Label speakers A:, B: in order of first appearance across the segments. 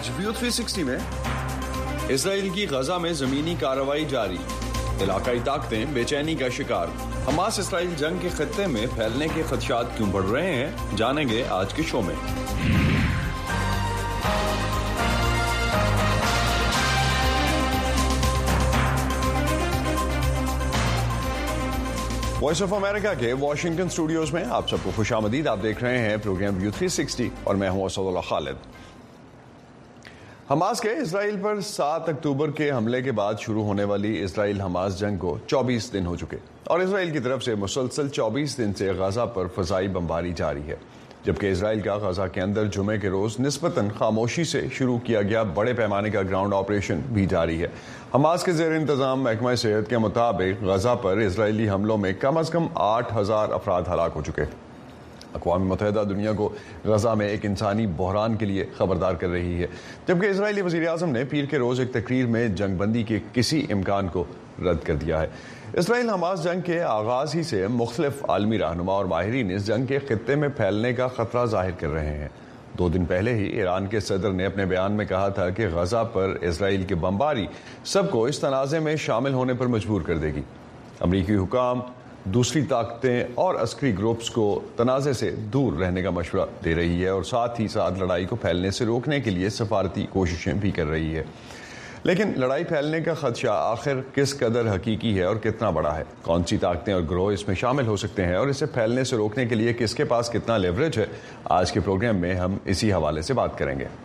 A: آج ویو 360 میں اسرائیل کی غزہ میں زمینی کارروائی جاری، علاقائی طاقتیں بے چینی کا شکار، حماس اسرائیل جنگ کے خطے میں پھیلنے کے خدشات کیوں بڑھ رہے ہیں، جانیں گے آج کے شو میں۔ وائس آف امریکہ کے واشنگٹن اسٹوڈیوز میں آپ سب کو خوش آمدید۔ آپ دیکھ رہے ہیں پروگرام ویو 360 اور میں ہوں اسد اللہ خالد۔ حماس کے اسرائیل پر 7 اکتوبر کے حملے کے بعد شروع ہونے والی اسرائیل حماس جنگ کو 24 دن ہو چکے اور اسرائیل کی طرف سے مسلسل 24 دن سے غزہ پر فضائی بمباری جاری ہے، جبکہ اسرائیل کا غزہ کے اندر جمعے کے روز نسبتاً خاموشی سے شروع کیا گیا بڑے پیمانے کا گراؤنڈ آپریشن بھی جاری ہے۔ حماس کے زیر انتظام محکمہ صحت کے مطابق غزہ پر اسرائیلی حملوں میں کم از کم 8,000 افراد ہلاک ہو چکے۔ اقوام متحدہ دنیا کو غزہ میں ایک انسانی بحران کے لیے خبردار کر رہی ہے، جبکہ اسرائیلی وزیر اعظم نے پیر کے روز ایک تقریر میں جنگ بندی کے کسی امکان کو رد کر دیا ہے۔ اسرائیل حماس جنگ کے آغاز ہی سے مختلف عالمی رہنما اور ماہرین اس جنگ کے خطے میں پھیلنے کا خطرہ ظاہر کر رہے ہیں۔ 2 دن پہلے ہی ایران کے صدر نے اپنے بیان میں کہا تھا کہ غزہ پر اسرائیل کی بمباری سب کو اس تنازع میں شامل ہونے پر مجبور کر دے گی۔ امریکی حکام دوسری طاقتیں اور عسکری گروپس کو تنازع سے دور رہنے کا مشورہ دے رہی ہے اور ساتھ ہی ساتھ لڑائی کو پھیلنے سے روکنے کے لیے سفارتی کوششیں بھی کر رہی ہے۔ لیکن لڑائی پھیلنے کا خدشہ آخر کس قدر حقیقی ہے اور کتنا بڑا ہے؟ کون سی طاقتیں اور گروہ اس میں شامل ہو سکتے ہیں اور اسے پھیلنے سے روکنے کے لیے کس کے پاس کتنا لیوریج ہے؟ آج کے پروگرام میں ہم اسی حوالے سے بات کریں گے۔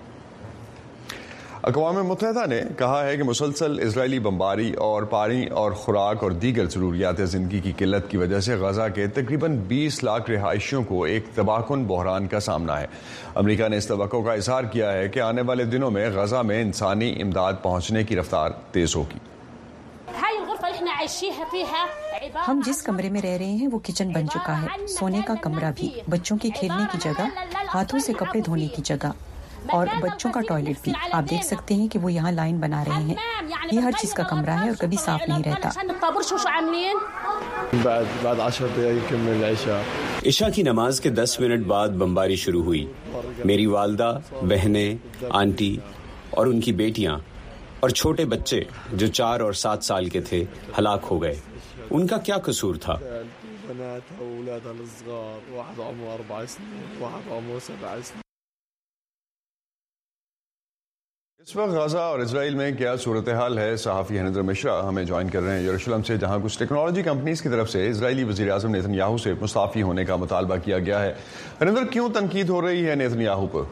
A: اقوام متحدہ نے کہا ہے کہ مسلسل اسرائیلی بمباری اور پانی اور خوراک اور دیگر ضروریات زندگی کی قلت کی وجہ سے غزہ کے تقریباً 20 لاکھ رہائشیوں کو ایک تباہ کن بحران کا سامنا ہے۔ امریکہ نے اس توقع کا اظہار کیا ہے کہ آنے والے دنوں میں غزہ میں انسانی امداد پہنچنے کی رفتار تیز ہوگی۔
B: ہم جس کمرے میں رہ رہے ہیں وہ کچن بن چکا ہے، سونے کا کمرہ بھی، بچوں کے کھیلنے کی جگہ، ہاتھوں سے کپڑے دھونے کی جگہ اور بچوں کا ٹوائلٹ بھی۔ آپ دیکھ سکتے ہیں کہ وہ یہاں لائن بنا رہے ہیں۔ یہ ہر چیز کا کمرہ ہے اور کبھی صاف نہیں رہتا۔
C: عشاء کی نماز کے 10 منٹ بعد بمباری شروع ہوئی۔ میری والدہ، بہنیں، آنٹی اور ان کی بیٹیاں اور چھوٹے بچے جو 4 اور 7 سال کے تھے ہلاک ہو گئے۔ ان کا کیا قصور تھا؟
A: اس وقت غزہ اور اسرائیل میں کیا صورتحال ہے؟ صحافی ہریندر مشرا ہمیں جوائن کر رہے ہیں یروشلم سے، جہاں کچھ ٹیکنالوجی کمپنیز کی طرف سے اسرائیلی وزیر اعظم نیتن یاہو سے مستعفی ہونے کا مطالبہ کیا گیا ہے۔ ہریندر، کیوں تنقید ہو رہی ہے نیتن یاہو پر؟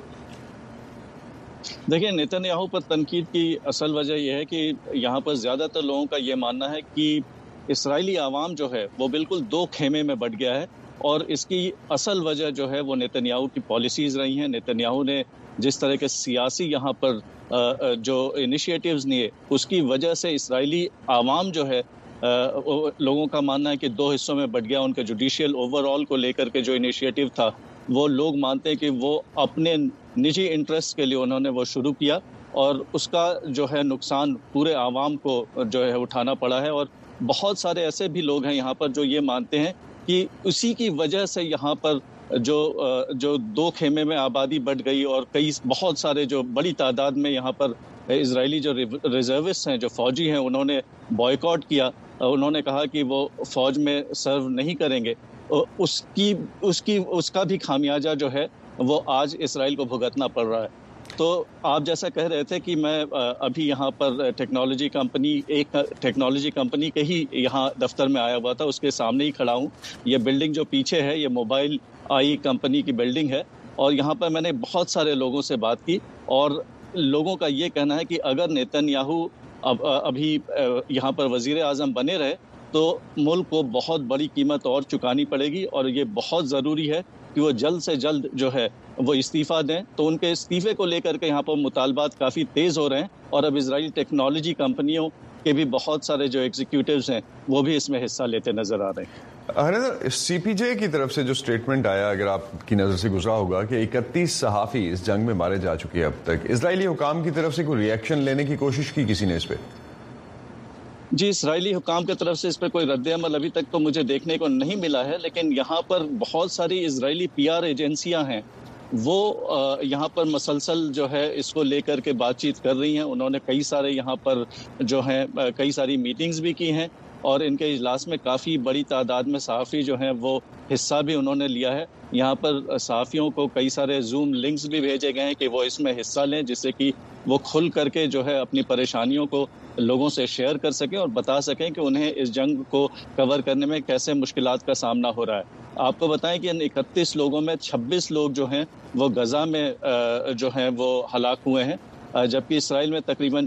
D: دیکھیں، نیتن یاہو پر تنقید کی اصل وجہ یہ ہے کہ یہاں پر زیادہ تر لوگوں کا یہ ماننا ہے کہ اسرائیلی عوام جو ہے وہ بالکل 2 خیمے میں بٹ گیا ہے، اور اس کی اصل وجہ جو ہے وہ نیتن یاہو کی پالیسیز رہی ہیں۔ نیتن یاہو نے جس طرح کے سیاسی یہاں پر جو انیشیٹیوز لیے، اس کی وجہ سے اسرائیلی عوام جو ہے لوگوں کا ماننا ہے کہ 2 حصوں میں بٹ گیا۔ ان کے جوڈیشیل اوور آل کو لے کر کے جو انیشیٹیو تھا، وہ لوگ مانتے ہیں کہ وہ اپنے نجی انٹرسٹ کے لیے انہوں نے وہ شروع کیا، اور اس کا جو ہے نقصان پورے عوام کو جو ہے اٹھانا پڑا ہے۔ اور بہت سارے ایسے بھی لوگ ہیں یہاں پر جو یہ مانتے ہیں کہ اسی کی وجہ سے یہاں پر جو 2 خیمے میں آبادی بڑھ گئی، اور بہت سارے جو بڑی تعداد میں یہاں پر اسرائیلی جو ریزروسٹ ہیں، جو فوجی ہیں، انہوں نے بائیکاٹ کیا۔ انہوں نے کہا کہ وہ فوج میں سرو نہیں کریں گے۔ اس کا بھی خمیازہ جو ہے وہ آج اسرائیل کو بھگتنا پڑ رہا ہے۔ تو آپ جیسا کہہ رہے تھے کہ میں ابھی یہاں پر ایک ٹیکنالوجی کمپنی کے ہی یہاں دفتر میں آیا ہوا تھا، اس کے سامنے ہی کھڑا ہوں۔ یہ بلڈنگ جو پیچھے ہے، یہ موبائل آئی کمپنی کی بلڈنگ ہے، اور یہاں پر میں نے بہت سارے لوگوں سے بات کی، اور لوگوں کا یہ کہنا ہے کہ اگر نیتن یاہو ابھی یہاں پر وزیر اعظم بنے رہے تو ملک کو بہت بڑی قیمت اور چکانی پڑے گی، اور یہ بہت ضروری ہے کہ وہ جلد سے جلد جو ہے وہ استعفیٰ دیں۔ تو ان کے استعفے کو لے کر کے یہاں پر مطالبات کافی تیز ہو رہے ہیں، اور اب اسرائیلی ٹیکنالوجی کمپنیوں کے بھی بہت سارے جو ایگزیکٹوز ہیں وہ بھی اس میں حصہ لیتے نظر آ رہے ہیں۔
A: سی پی جے کی طرف سے جو سٹیٹمنٹ آیا، اگر آپ کی نظر سے گزرا ہوگا کہ 31 صحافی اس جنگ میں مارے جا چکے ہیں اب تک، اسرائیلی حکام کی طرف سے کوئی ری ایکشن لینے کی کوشش کی کسی نے اس پہ؟
D: جی، اسرائیلی حکام کی طرف سے اس پہ کوئی رد عمل ابھی تک تو مجھے دیکھنے کو نہیں ملا ہے، لیکن یہاں پر بہت ساری اسرائیلی PR ایجنسیاں ہیں وہ یہاں پر مسلسل جو ہے اس کو لے کر کے بات چیت کر رہی ہیں. انہوں نے کئی سارے یہاں پر جو ہیں کئی ساری میٹنگز بھی کی ہیں اور ان کے اجلاس میں کافی بڑی تعداد میں صحافی جو ہیں وہ حصہ بھی انہوں نے لیا ہے. یہاں پر صحافیوں کو کئی سارے زوم لنکس بھی بھیجے گئے ہیں کہ وہ اس میں حصہ لیں, جس سے کہ وہ کھل کر کے جو ہے اپنی پریشانیوں کو لوگوں سے شیئر کر سکیں اور بتا سکیں کہ انہیں اس جنگ کو کور کرنے میں کیسے مشکلات کا سامنا ہو رہا ہے. آپ کو بتائیں کہ ان 31 لوگوں میں 26 لوگ جو ہیں وہ غزہ میں جو ہیں وہ ہلاک ہوئے ہیں, جبکہ اسرائیل میں تقریباً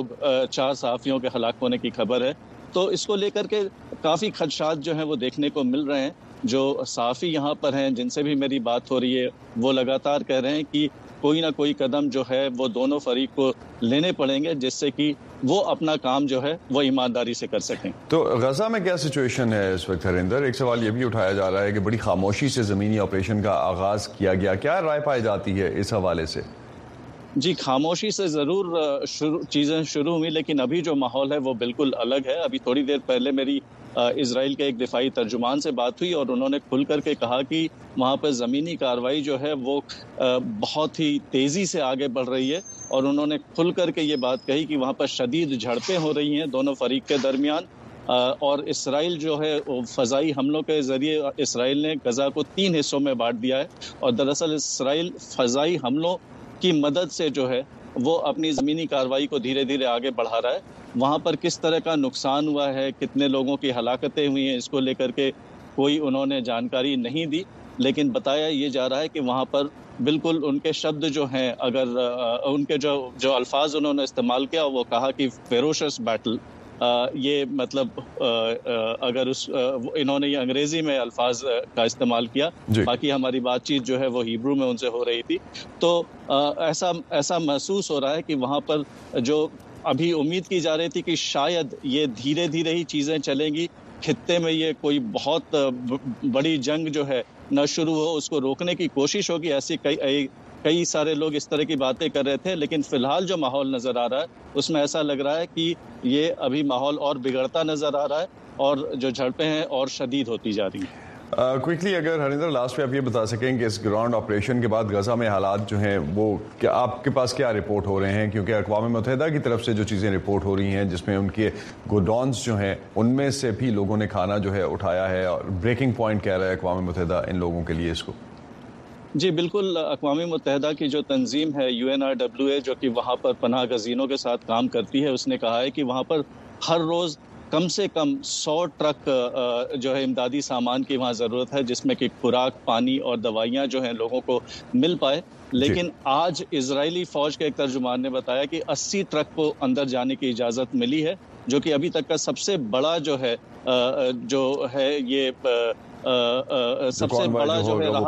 D: 4 صحافیوں کے ہلاک ہونے کی خبر ہے. تو اس کو لے کر کے کافی خدشات جو ہیں وہ دیکھنے کو مل رہے ہیں. جو صحافی یہاں پر ہیں جن سے بھی میری بات ہو رہی ہے وہ لگاتار کہہ رہے ہیں کہ کوئی نہ کوئی قدم جو ہے وہ دونوں فریق کو لینے پڑیں گے جس سے کہ وہ اپنا کام جو ہے وہ ایمانداری سے کر سکیں. تو
A: غزہ میں کیا سچویشن ہے اس وقت ہریندر؟ ایک سوال یہ بھی اٹھایا جا رہا ہے کہ بڑی خاموشی سے زمینی آپریشن کا آغاز کیا گیا, کیا رائے پائی جاتی ہے اس حوالے سے؟
D: جی, خاموشی سے ضرور چیزیں شروع ہوئی, لیکن ابھی جو ماحول ہے وہ بالکل الگ ہے. ابھی تھوڑی دیر پہلے میری اسرائیل کے ایک دفاعی ترجمان سے بات ہوئی اور انہوں نے کھل کر کے کہا کہ وہاں پر زمینی کارروائی جو ہے وہ بہت ہی تیزی سے آگے بڑھ رہی ہے, اور انہوں نے کھل کر کے یہ بات کہی کہ وہاں پر شدید جھڑپیں ہو رہی ہیں دونوں فریق کے درمیان. اور اسرائیل جو ہے فضائی حملوں کے ذریعے اسرائیل نے غزہ کو 3 حصوں میں بانٹ دیا ہے, اور دراصل اسرائیل فضائی حملوں کی مدد سے جو ہے وہ اپنی زمینی کارروائی کو دھیرے دھیرے آگے بڑھا رہا ہے. وہاں پر کس طرح کا نقصان ہوا ہے, کتنے لوگوں کی ہلاکتیں ہوئی ہیں, اس کو لے کر کے کوئی انہوں نے جانکاری نہیں دی, لیکن بتایا یہ جا رہا ہے کہ وہاں پر بالکل ان کے شبد جو ہیں, اگر ان کے جو الفاظ انہوں نے استعمال کیا وہ کہا کہ فیروشس بیٹل, یہ مطلب اگر انہوں نے یہ انگریزی میں الفاظ کا استعمال کیا, باقی ہماری بات چیت جو ہے وہ ہیبرو میں ان سے ہو رہی تھی. تو ایسا محسوس ہو رہا ہے کہ وہاں پر جو ابھی امید کی جا رہی تھی کہ شاید یہ دھیرے دھیرے ہی چیزیں چلیں گی, خطے میں یہ کوئی بہت بڑی جنگ جو ہے نہ شروع ہو, اس کو روکنے کی کوشش ہوگی, ایسی کئی سارے لوگ اس طرح کی باتیں کر رہے تھے. لیکن فی الحال جو ماحول نظر آ رہا ہے اس میں ایسا لگ رہا ہے کہ یہ ابھی ماحول اور بگڑتا نظر آ رہا ہے اور جو جھڑپیں ہیں اور شدید ہوتی جا رہی ہیں.
A: کوئکلی اگر ہریندر لاسٹ پہ آپ یہ بتا سکیں کہ اس گراؤنڈ آپریشن کے بعد غزہ میں حالات جو ہیں وہ کیا آپ کے پاس کیا رپورٹ ہو رہے ہیں؟ کیونکہ اقوام متحدہ کی طرف سے جو چیزیں رپورٹ ہو رہی ہیں جس میں ان کے گوڈاؤنز جو ہیں ان میں سے بھی لوگوں نے کھانا جو ہے اٹھایا ہے, اور بریکنگ پوائنٹ کہہ رہا ہے اقوام متحدہ ان لوگوں کے لیے اس کو.
D: جی بالکل, اقوام متحدہ کی جو تنظیم ہے UNRWA جو کہ وہاں پر پناہ گزینوں کے ساتھ کام کرتی ہے, اس نے کہا ہے کہ وہاں پر ہر روز کم سے کم 100 ٹرک جو ہے امدادی سامان کی وہاں ضرورت ہے, جس میں کہ خوراک, پانی اور دوائیاں جو ہیں لوگوں کو مل پائے. لیکن آج اسرائیلی فوج کے ایک ترجمان نے بتایا کہ 80 ٹرک کو اندر جانے کی اجازت ملی ہے, جو کہ ابھی تک کا سب سے بڑا جو ہے یہ سب سے بڑا جو ہے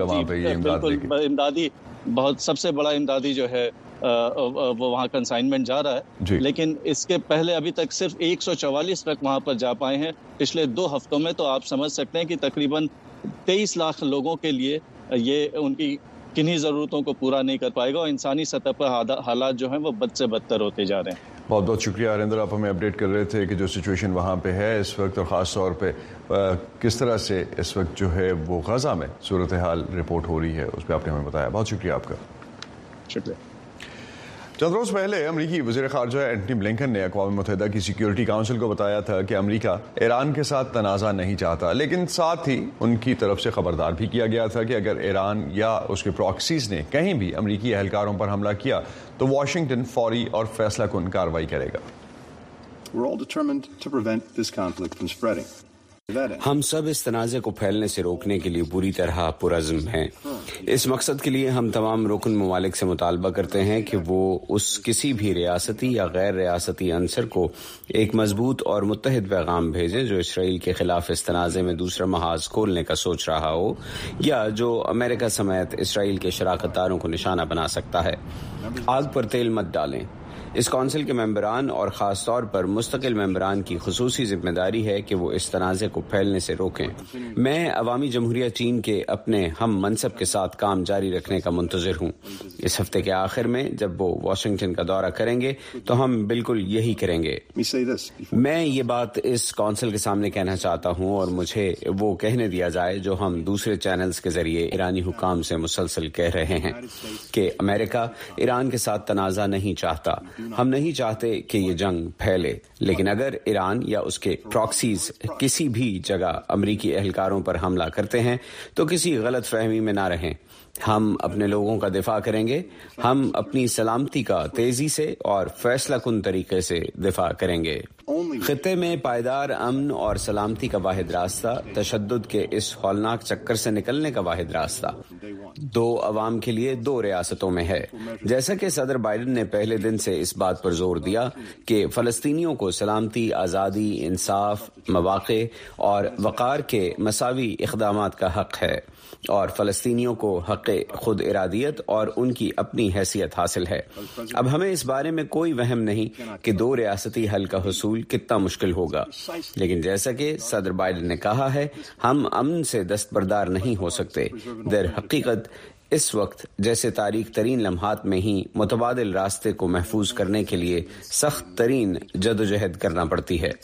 D: امدادی بہت سب سے بڑا امدادی جو ہے وہ وہاں کنسائنمنٹ جا رہا ہے. لیکن اس کے پہلے ابھی تک صرف 144 ٹرک وہاں پر جا پائے ہیں پچھلے 2 ہفتوں میں. تو آپ سمجھ سکتے ہیں کہ تقریباً 23 لاکھ لوگوں کے لیے یہ ان کی کنہیں ضرورتوں کو پورا نہیں کر پائے گا, اور انسانی سطح پر حالات جو ہیں وہ بد سے بدتر ہوتے جا رہے ہیں.
A: بہت بہت شکریہ ہریندر, آپ ہمیں اپڈیٹ کر رہے تھے کہ جو سچویشن وہاں پہ ہے اس وقت, اور خاص طور پہ کس طرح سے اس وقت جو ہے وہ غزہ میں صورتحال رپورٹ ہو رہی ہے, اس پہ آپ نے ہمیں بتایا. بہت شکریہ آپ کا.
D: شکریہ.
A: چند روز پہلے امریکی وزیر خارجہ اینٹنی بلنکن نے اقوام متحدہ کی سیکیورٹی کونسل کو بتایا تھا کہ امریکہ ایران کے ساتھ تنازع نہیں چاہتا, لیکن ساتھ ہی ان کی طرف سے خبردار بھی کیا گیا تھا کہ اگر ایران یا اس کے پراکسیز نے کہیں بھی امریکی اہلکاروں پر حملہ کیا تو واشنگٹن فوری اور فیصلہ کن کارروائی کرے گا.
E: We're all determined to prevent this conflict from spreading.
C: ہم سب اس تنازع کو پھیلنے سے روکنے کے لیے پوری طرح پرعزم ہیں. اس مقصد کے لیے ہم تمام رکن ممالک سے مطالبہ کرتے ہیں کہ وہ اس کسی بھی ریاستی یا غیر ریاستی عنصر کو ایک مضبوط اور متحد پیغام بھیجیں جو اسرائیل کے خلاف اس تنازع میں دوسرا محاذ کھولنے کا سوچ رہا ہو, یا جو امریکہ سمیت اسرائیل کے شراکت داروں کو نشانہ بنا سکتا ہے. آگ پر تیل مت ڈالیں. اس کونسل کے ممبران اور خاص طور پر مستقل ممبران کی خصوصی ذمہ داری ہے کہ وہ اس تنازع کو پھیلنے سے روکیں۔ میں عوامی جمہوریہ چین کے اپنے ہم منصب کے ساتھ کام جاری رکھنے کا منتظر ہوں۔ اس ہفتے کے آخر میں جب وہ واشنگٹن کا دورہ کریں گے تو ہم بالکل یہی کریں گے۔ میں یہ بات اس کونسل کے سامنے کہنا چاہتا ہوں اور مجھے وہ کہنے دیا جائے جو ہم دوسرے چینلز کے ذریعے ایرانی حکام سے مسلسل کہہ رہے ہیں کہ امریکہ ایران کے ساتھ تنازع نہیں چاہتا۔ ہم نہیں چاہتے کہ یہ جنگ پھیلے، لیکن اگر ایران یا اس کے پراکسیز کسی بھی جگہ امریکی اہلکاروں پر حملہ کرتے ہیں تو کسی غلط فہمی میں نہ رہیں۔ ہم اپنے لوگوں کا دفاع کریں گے۔ ہم اپنی سلامتی کا تیزی سے اور فیصلہ کن طریقے سے دفاع کریں گے۔ خطے میں پائیدار امن اور سلامتی کا واحد راستہ تشدد کے اس ہولناک چکر سے نکلنے کا واحد راستہ دو عوام کے لیے دو ریاستوں میں ہے۔ جیسا کہ صدر بائیڈن نے پہلے دن سے اس بات پر زور دیا کہ فلسطینیوں کو سلامتی، آزادی، انصاف، مواقع اور وقار کے مساوی اقدامات کا حق ہے، اور فلسطینیوں کو حق خود ارادیت اور ان کی اپنی حیثیت حاصل ہے۔ اب ہمیں اس بارے میں کوئی وہم نہیں کہ دو ریاستی حل کا حصول کتنا مشکل ہوگا، لیکن جیسا کہ صدر بائیڈن نے کہا ہے، ہم امن سے دستبردار نہیں ہو سکتے۔ در حقیقت اس وقت جیسے تاریک ترین لمحات میں ہی متبادل راستے کو محفوظ کرنے کے لیے سخت ترین جدوجہد کرنا پڑتی ہے۔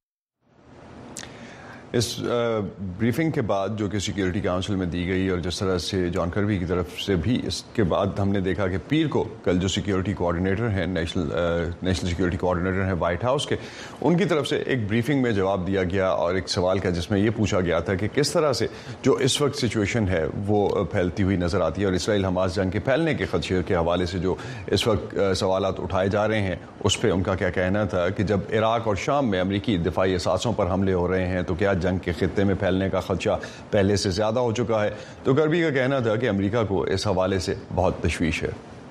A: اس بریفنگ کے بعد جو کہ سیکیورٹی کونسل میں دی گئی اور جس طرح سے جان کربی کی طرف سے بھی اس کے بعد ہم نے دیکھا کہ پیر کو کل جو سیکیورٹی کوآرڈینیٹر ہیں نیشنل سیکیورٹی کوآرڈینیٹر ہیں وائٹ ہاؤس کے، ان کی طرف سے ایک بریفنگ میں جواب دیا گیا اور ایک سوال کا جس میں یہ پوچھا گیا تھا کہ کس طرح سے جو اس وقت سچویشن ہے وہ پھیلتی ہوئی نظر آتی ہے، اور اسرائیل حماس جنگ کے پھیلنے کے خدشے کے حوالے سے جو اس وقت سوالات اٹھائے جا رہے ہیں اس پہ ان کا کیا کہنا تھا کہ جب عراق اور شام میں امریکی دفاعی اثاثوں پر حملے ہو رہے ہیں تو کیا جنگ کے خطے میں پھیلنے کا خدشہ پہلے سے زیادہ ہو چکا ہے؟ تو کربی کا کہنا تھا کہ امریکہ کو اس حوالے سے بہت تشویش ہے۔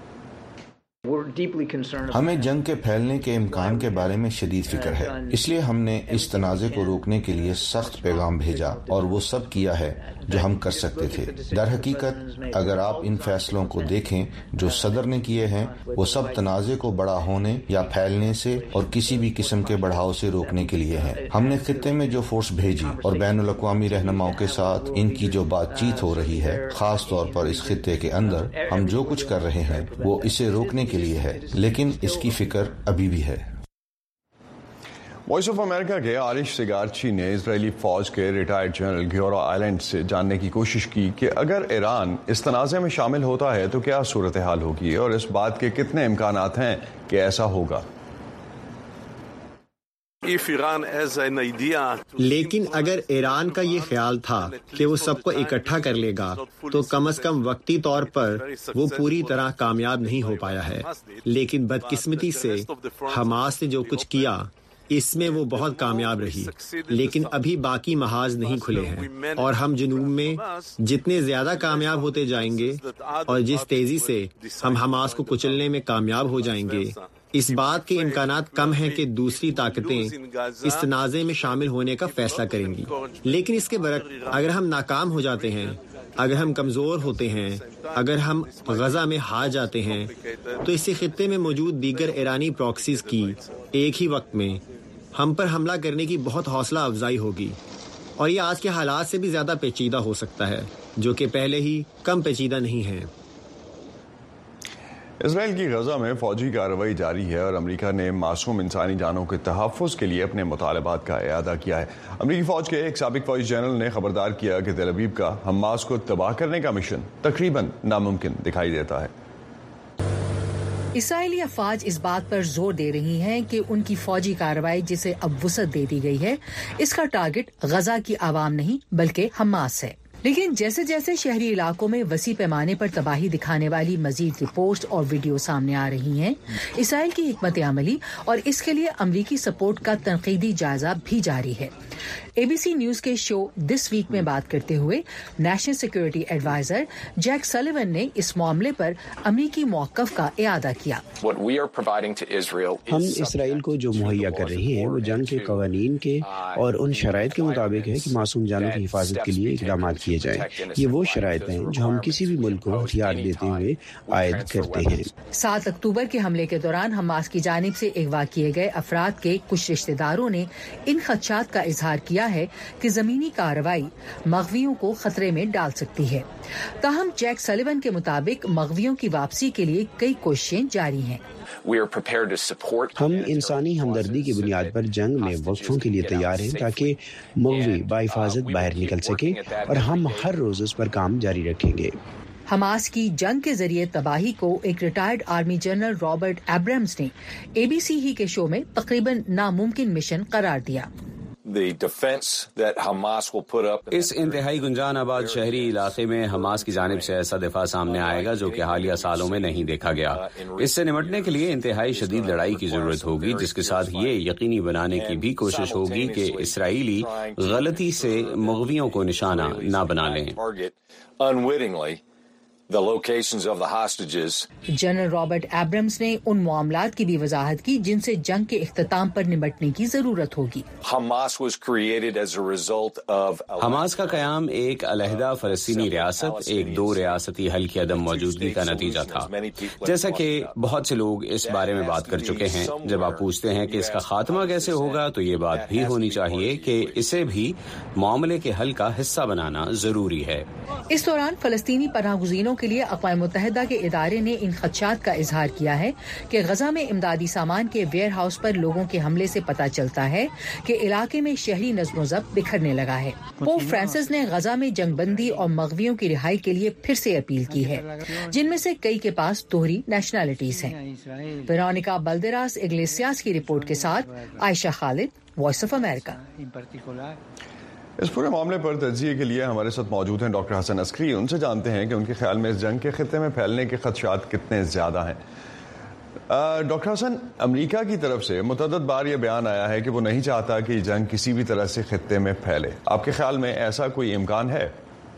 F: ہمیں جنگ کے پھیلنے کے امکان کے بارے میں شدید فکر ہے، اس لیے ہم نے اس تنازع کو روکنے کے لیے سخت پیغام بھیجا اور وہ سب کیا ہے جو ہم کر سکتے تھے۔ در حقیقت اگر آپ ان فیصلوں کو دیکھیں جو صدر نے کیے ہیں، وہ سب تنازع کو بڑا ہونے یا پھیلنے سے اور کسی بھی قسم کے بڑھاؤ سے روکنے کے لیے ہیں۔ ہم نے خطے میں جو فورس بھیجی اور بین الاقوامی رہنماؤں کے ساتھ ان کی جو بات چیت ہو رہی ہے، خاص طور پر اس خطے کے اندر ہم جو کچھ کر رہے ہیں وہ اسے روکنے کے لیے ہے، لیکن اس کی فکر ابھی بھی ہے۔
A: وائس آف امریکہ کے عارش سگارچی نے اسرائیلی فوج کے ریٹائرڈ جنرل گیورا آئلینڈ سے جاننے کی کوشش کی کہ اگر ایران اس تنازع میں شامل ہوتا ہے تو کیا صورتحال ہوگی اور اس بات کے کتنے امکانات ہیں کہ ایسا ہوگا۔
G: لیکن اگر ایران کا یہ خیال تھا کہ وہ سب کو اکٹھا کر لے گا تو کم از کم وقتی طور پر وہ پوری طرح کامیاب نہیں ہو پایا ہے، لیکن بدقسمتی سے حماس نے جو کچھ کیا اس میں وہ بہت کامیاب رہی، لیکن ابھی باقی محاذ نہیں کھلے ہیں، اور ہم جنوب میں جتنے زیادہ کامیاب ہوتے جائیں گے اور جس تیزی سے ہم حماس کو کچلنے میں کامیاب ہو جائیں گے، اس بات کے امکانات کم ہیں کہ دوسری طاقتیں اس تنازع میں شامل ہونے کا فیصلہ کریں گی۔ لیکن اس کے برعکس اگر ہم ناکام ہو جاتے ہیں، اگر ہم کمزور ہوتے ہیں، اگر ہم غزہ میں ہار جاتے ہیں، تو اسی خطے میں موجود دیگر ایرانی پراکسیز کی ایک ہی وقت میں ہم پر حملہ کرنے کی بہت حوصلہ افزائی ہوگی، اور یہ آج کے حالات سے بھی زیادہ پیچیدہ ہو سکتا ہے جو کہ پہلے ہی کم پیچیدہ نہیں ہیں۔
A: اسرائیل کی غزہ میں فوجی کارروائی جاری ہے اور امریکہ نے معصوم انسانی جانوں کے تحفظ کے لیے اپنے مطالبات کا اعادہ کیا ہے۔ امریکی فوج کے ایک سابق فوجی جنرل نے خبردار کیا کہ تل ابیب کا حماس کو تباہ کرنے کا مشن تقریباً ناممکن دکھائی دیتا ہے۔
H: اسرائیلی افواج اس بات پر زور دے رہی ہیں کہ ان کی فوجی کارروائی جسے اب وسعت دے دی گئی ہے، اس کا ٹارگٹ غزہ کی عوام نہیں بلکہ حماس ہے۔ لیکن جیسے جیسے شہری علاقوں میں وسیع پیمانے پر تباہی دکھانے والی مزید رپورٹس اور ویڈیو سامنے آ رہی ہیں، اسرائیل کی حکمت عملی اور اس کے لیے امریکی سپورٹ کا تنقیدی جائزہ بھی جاری ہے۔ اے بی سی نیوز کے شو دس ویک میں بات کرتے ہوئے نیشنل سیکورٹی ایڈوائزر جیک سلیون نے اس معاملے پر امریکی موقف کا اعادہ کیا۔
I: ہم اسرائیل کو جو مہیا کر رہے ہیں وہ جنگ کے قوانین کے اور ان شرائط کے مطابق ہے کہ معصوم جانوں کی حفاظت کے لیے اقدامات کیے کیے جائیں۔ یہ وہ شرائط ہیں جو ہم کسی بھی ملک کو ہتھیار دیتے ہوئے عائد کرتے ہیں۔
H: 7 اکتوبر کے حملے کے دوران حماس کی جانب سے اغوا کیے گئے افراد کے کچھ رشتہ داروں نے ان خدشات کا اظہار کیا ہے کہ زمینی کارروائی مغویوں کو خطرے میں ڈال سکتی ہے۔ تاہم جیک سلیون کے مطابق مغویوں کی واپسی کے لیے کئی کوششیں جاری ہیں۔
I: ہم انسانی ہمدردی کی بنیاد پر جنگ میں وقفوں کے لیے تیار ہیں تاکہ مغوی بحفاظت باہر نکل سکیں، اور ہم ہر روز اس پر کام جاری رکھیں گے۔
H: حماس کی جنگ کے ذریعے تباہی کو ایک ریٹائرڈ آرمی جنرل رابرٹ ایبرمز نے ABC ہی کے شو میں تقریباً ناممکن مشن قرار دیا۔
C: اس انتہائی گنجان آباد شہری علاقے میں حماس کی جانب سے ایسا دفاع سامنے آئے گا جو کہ حالیہ سالوں میں نہیں دیکھا گیا۔ اس سے نمٹنے کے لیے انتہائی شدید لڑائی کی ضرورت ہوگی، جس کے ساتھ یہ یقینی بنانے کی بھی کوشش ہوگی کہ اسرائیلی غلطی سے مغویوں کو نشانہ نہ بنا لیں۔
H: جنرل رابرٹ ایبرمز نے ان معاملات کی بھی وضاحت کی جن سے جنگ کے اختتام پر نمٹنے کی ضرورت ہوگی۔
C: حماس کا قیام ایک علیحدہ فلسطینی ریاست، ایک 2 ریاستی حل کی عدم موجودگی کا نتیجہ تھا۔ جیسا کہ بہت سے لوگ اس بارے میں بات کر چکے ہیں، جب آپ پوچھتے ہیں کہ اس کا خاتمہ کیسے ہوگا تو یہ بات بھی ہونی چاہیے کہ اسے بھی معاملے کے حل کا حصہ بنانا ضروری ہے۔
H: اس دوران فلسطینی پناہ گزینوں کے لیے اقوام متحدہ کے ادارے نے ان خدشات کا اظہار کیا ہے کہ غزہ میں امدادی سامان کے ویئر ہاؤس پر لوگوں کے حملے سے پتہ چلتا ہے کہ علاقے میں شہری نظم و ضبط بکھرنے لگا ہے۔ پوپ فرانسس نے غزہ میں جنگ بندی اور مغویوں کی رہائی کے لیے پھر سے اپیل کی ہے، جن میں سے کئی کے پاس دوہری نیشنلٹیز ہیں۔ ویرونیکا بلدراس اگلیسیاس کی رپورٹ کے ساتھ عائشہ خالد، وائس آف امریکہ۔
A: اس پورے معاملے پر تجزیے کے لیے ہمارے ساتھ موجود ہیں ڈاکٹر حسن عسکری۔ ان سے جانتے ہیں کہ ان کے خیال میں اس جنگ کے خطے میں پھیلنے کے خدشات کتنے زیادہ ہیں۔ ڈاکٹر حسن، امریکہ کی طرف سے متعدد بار یہ بیان آیا ہے کہ وہ نہیں چاہتا کہ یہ جنگ کسی بھی طرح سے خطے میں پھیلے۔ آپ کے خیال میں ایسا کوئی امکان ہے؟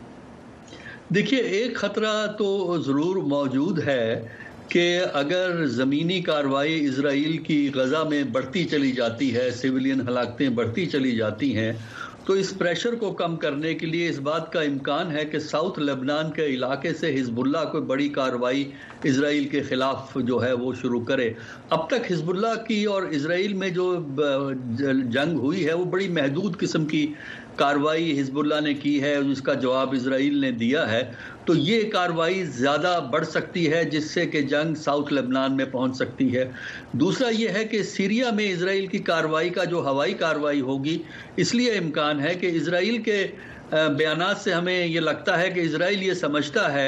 J: دیکھیے، ایک خطرہ تو ضرور موجود ہے کہ اگر زمینی کارروائی اسرائیل کی غزہ میں بڑھتی چلی جاتی ہے، سویلین ہلاکتیں بڑھتی چلی جاتی ہیں، تو اس پریشر کو کم کرنے کے لیے اس بات کا امکان ہے کہ ساؤتھ لبنان کے علاقے سے حزب اللہ کوئی بڑی کارروائی اسرائیل کے خلاف جو ہے وہ شروع کرے۔ اب تک حزب اللہ کی اور اسرائیل میں جو جنگ ہوئی ہے وہ بڑی محدود قسم کی کارروائی حزب اللہ نے کی ہے، جس کا جواب اسرائیل نے دیا ہے۔ تو یہ کارروائی زیادہ بڑھ سکتی ہے جس سے کہ جنگ ساؤتھ لبنان میں پہنچ سکتی ہے۔ دوسرا یہ ہے کہ سیریا میں اسرائیل کی کارروائی کا جو ہوائی کارروائی ہوگی، اس لیے امکان ہے کہ اسرائیل کے بیانات سے ہمیں یہ لگتا ہے کہ اسرائیل یہ سمجھتا ہے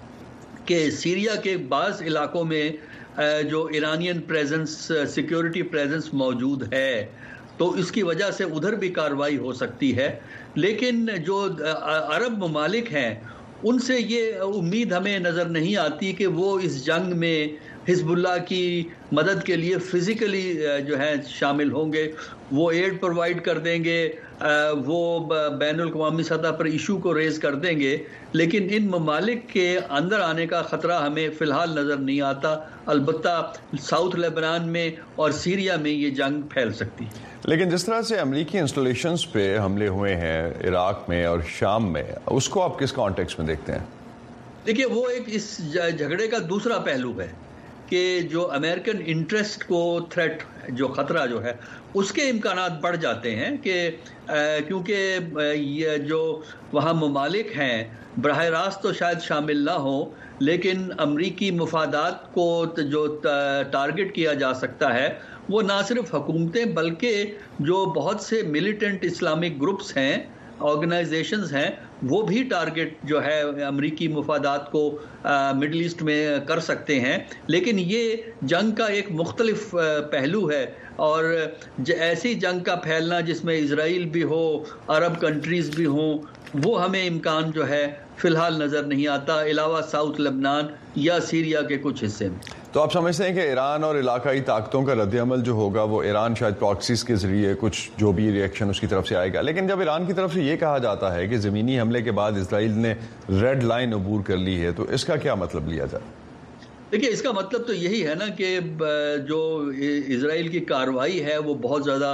J: کہ سیریا کے بعض علاقوں میں جو ایرانین پریزنس، سیکیورٹی پریزنس موجود ہے، تو اس کی وجہ سے ادھر بھی کارروائی ہو سکتی ہے۔ لیکن جو عرب ممالک ہیں ان سے یہ امید ہمیں نظر نہیں آتی کہ وہ اس جنگ میں حزب اللہ کی مدد کے لیے فزیکلی جو ہے شامل ہوں گے۔ وہ ایڈ پرووائڈ کر دیں گے، وہ بین الاقوامی سطح پر ایشو کو ریز کر دیں گے، لیکن ان ممالک کے اندر آنے کا خطرہ ہمیں فی الحال نظر نہیں آتا۔ البتہ ساؤتھ لیبنان میں اور سیریا میں یہ جنگ پھیل سکتی ہے۔
A: لیکن جس طرح سے امریکی انسٹالیشنز پہ حملے ہوئے ہیں عراق میں اور شام میں، اس کو آپ کس کانٹیکس میں دیکھتے ہیں؟
J: دیکھیے، وہ ایک اس جھگڑے کا دوسرا پہلو ہے کہ جو امریکن انٹرسٹ کو تھریٹ، جو خطرہ جو ہے، اس کے امکانات بڑھ جاتے ہیں کہ کیونکہ یہ جو وہاں ممالک ہیں براہ راست تو شاید شامل نہ ہوں، لیکن امریکی مفادات کو جو ٹارگٹ کیا جا سکتا ہے وہ نہ صرف حکومتیں بلکہ جو بہت سے ملیٹنٹ اسلامک گروپس ہیں، آرگنائزیشنز ہیں، وہ بھی ٹارگٹ جو ہے امریکی مفادات کو مڈل ایسٹ میں کر سکتے ہیں۔ لیکن یہ جنگ کا ایک مختلف پہلو ہے، اور ایسی جنگ کا پھیلنا جس میں اسرائیل بھی ہو، عرب کنٹریز بھی ہوں، وہ ہمیں امکان جو ہے فی الحال نظر نہیں آتا، علاوہ ساؤتھ لبنان یا سیریا کے کچھ حصے میں۔
A: تو آپ سمجھتے ہیں کہ ایران اور علاقائی طاقتوں کا رد عمل جو ہوگا وہ ایران شاید پراکسیز کے ذریعے کچھ جو بھی ریئیکشن اس کی طرف سے آئے گا، لیکن جب ایران کی طرف سے یہ کہا جاتا ہے کہ زمینی حملے کے بعد اسرائیل نے ریڈ لائن عبور کر لی ہے، تو اس کا کیا مطلب لیا جائے؟
J: دیکھیے، اس کا مطلب تو یہی ہے نا کہ جو اسرائیل کی کارروائی ہے وہ بہت زیادہ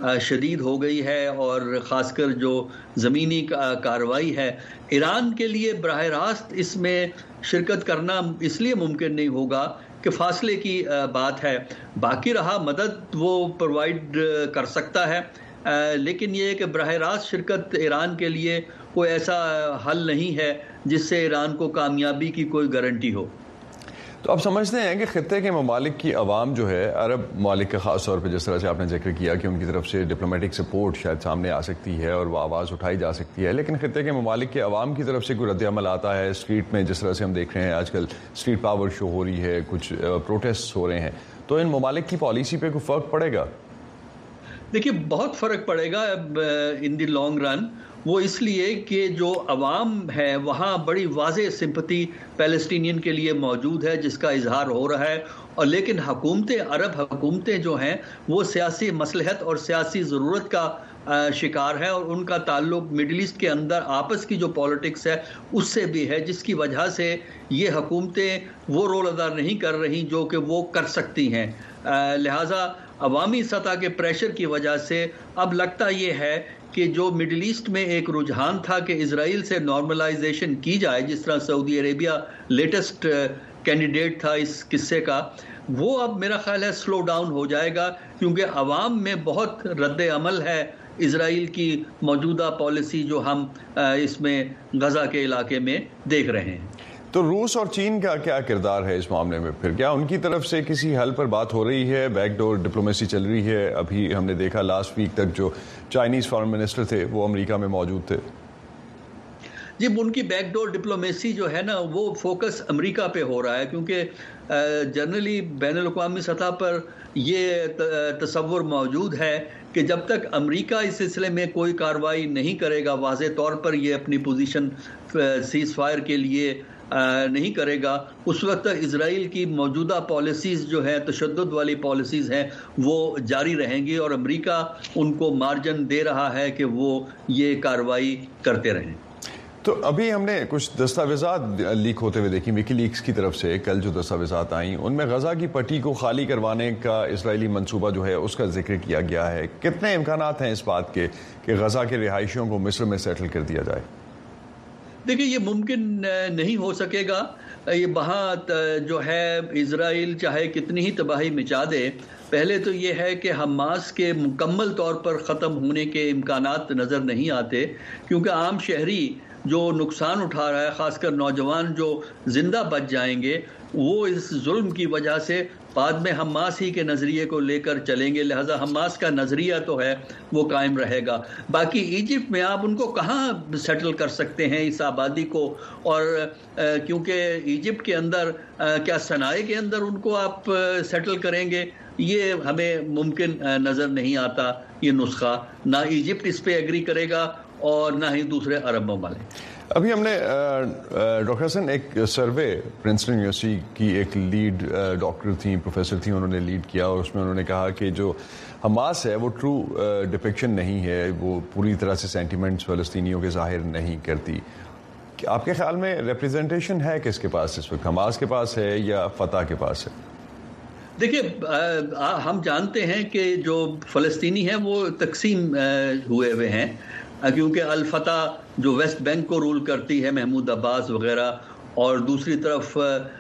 J: شدید ہو گئی ہے، اور خاص کر جو زمینی کارروائی ہے، ایران کے لیے براہ راست اس میں شرکت کرنا اس لیے ممکن نہیں ہوگا کہ فاصلے کی بات ہے. باقی رہا مدد وہ پرووائڈ کر سکتا ہے، لیکن یہ کہ براہ راست شرکت ایران کے لیے کوئی ایسا حل نہیں ہے جس سے ایران کو کامیابی کی کوئی گارنٹی ہو.
A: تو آپ سمجھتے ہیں کہ خطے کے ممالک کی عوام جو ہے، عرب ممالک کا خاص طور پہ جس طرح سے آپ نے ذکر کیا کہ ان کی طرف سے ڈپلومیٹک سپورٹ شاید سامنے آ سکتی ہے اور وہ آواز اٹھائی جا سکتی ہے، لیکن خطے کے ممالک کے عوام کی طرف سے کوئی رد عمل آتا ہے اسٹریٹ میں، جس طرح سے ہم دیکھ رہے ہیں آج کل اسٹریٹ پاور شو ہو رہی ہے، کچھ پروٹیسٹ ہو رہے ہیں، تو ان ممالک کی پالیسی پہ کوئی فرق پڑے گا؟
J: دیکھیے بہت فرق پڑے گا ان دی لانگ رن. وہ اس لیے کہ جو عوام ہے وہاں بڑی واضح سمپتی پیلسٹینین کے لیے موجود ہے جس کا اظہار ہو رہا ہے، اور لیکن حکومتیں، عرب حکومتیں جو ہیں وہ سیاسی مصلحت اور سیاسی ضرورت کا شکار ہے، اور ان کا تعلق مڈل ایسٹ کے اندر آپس کی جو پالیٹکس ہے اس سے بھی ہے، جس کی وجہ سے یہ حکومتیں وہ رول ادا نہیں کر رہی جو کہ وہ کر سکتی ہیں. لہٰذا عوامی سطح کے پریشر کی وجہ سے اب لگتا یہ ہے کہ جو مڈل ایسٹ میں ایک رجحان تھا کہ اسرائیل سے نارملائزیشن کی جائے، جس طرح سعودی عربیہ لیٹسٹ کینڈیڈیٹ تھا اس قصے کا، وہ اب میرا خیال ہے سلو ڈاؤن ہو جائے گا، کیونکہ عوام میں بہت رد عمل ہے اسرائیل کی موجودہ پالیسی جو ہم اس میں غزہ کے علاقے میں دیکھ رہے ہیں.
A: تو روس اور چین کا کیا کردار ہے اس معاملے میں؟ پھر کیا ان کی طرف سے کسی حل پر بات ہو رہی ہے؟ بیک ڈور ڈپلومیسی چل رہی ہے؟ ابھی ہم نے دیکھا لاسٹ ویک تک جو چائنیز فارن منسٹر تھے وہ امریکہ میں موجود تھے.
J: جی ان کی بیک ڈور ڈپلومیسی جو ہے نا وہ فوکس امریکہ پہ ہو رہا ہے، کیونکہ جنرلی بین الاقوامی سطح پر یہ تصور موجود ہے کہ جب تک امریکہ اس سلسلے میں کوئی کارروائی نہیں کرے گا، واضح طور پر یہ اپنی پوزیشن سیز فائر کے لیے نہیں کرے گا، اس وقت اسرائیل کی موجودہ پالیسیز جو ہیں، تشدد والی پالیسیز ہیں، وہ جاری رہیں گی، اور امریکہ ان کو مارجن دے رہا ہے کہ وہ یہ کارروائی کرتے رہیں.
A: تو ابھی ہم نے کچھ دستاویزات لیک ہوتے ہوئے دیکھی وکی لیکس کی طرف سے، کل جو دستاویزات آئیں ان میں غزہ کی پٹی کو خالی کروانے کا اسرائیلی منصوبہ جو ہے اس کا ذکر کیا گیا ہے. کتنے امکانات ہیں اس بات کے کہ غزہ کے رہائشیوں کو مصر میں سیٹل کر دیا جائے؟
J: دیکھیں یہ ممکن نہیں ہو سکے گا. یہ وہاں جو ہے اسرائیل چاہے کتنی ہی تباہی مچا دے، پہلے تو یہ ہے کہ حماس کے مکمل طور پر ختم ہونے کے امکانات نظر نہیں آتے، کیونکہ عام شہری جو نقصان اٹھا رہا ہے، خاص کر نوجوان جو زندہ بچ جائیں گے، وہ اس ظلم کی وجہ سے بعد میں حماس ہی کے نظریے کو لے کر چلیں گے. لہذا حماس کا نظریہ تو ہے وہ قائم رہے گا. باقی ایجپٹ میں آپ ان کو کہاں سیٹل کر سکتے ہیں اس آبادی کو، اور کیونکہ ایجپٹ کے اندر کیا صنائع کے اندر ان کو آپ سیٹل کریں گے، یہ ہمیں ممکن نظر نہیں آتا یہ نسخہ. نہ ایجپٹ اس پہ ایگری کرے گا اور نہ ہی دوسرے عرب ممالک.
A: ابھی ہم نے ڈاکٹر حسن ایک سروے پرنسٹن یونیورسٹی کی ایک لیڈ ڈاکٹر تھیں، پروفیسر تھیں، انہوں نے لیڈ کیا، اور اس میں انہوں نے کہا کہ جو حماس ہے وہ ٹرو ڈپکشن نہیں ہے، وہ پوری طرح سے سینٹیمنٹس فلسطینیوں کے ظاہر نہیں کرتی. آپ کے خیال میں ریپریزنٹیشن ہے کس کے پاس اس وقت؟ حماس کے پاس ہے یا فتح کے پاس ہے؟
J: دیکھیے ہم جانتے ہیں کہ جو فلسطینی ہیں وہ تقسیم ہوئے ہوئے ہیں، کیونکہ الفتح جو ویسٹ بینک کو رول کرتی ہے، محمود عباس وغیرہ، اور دوسری طرف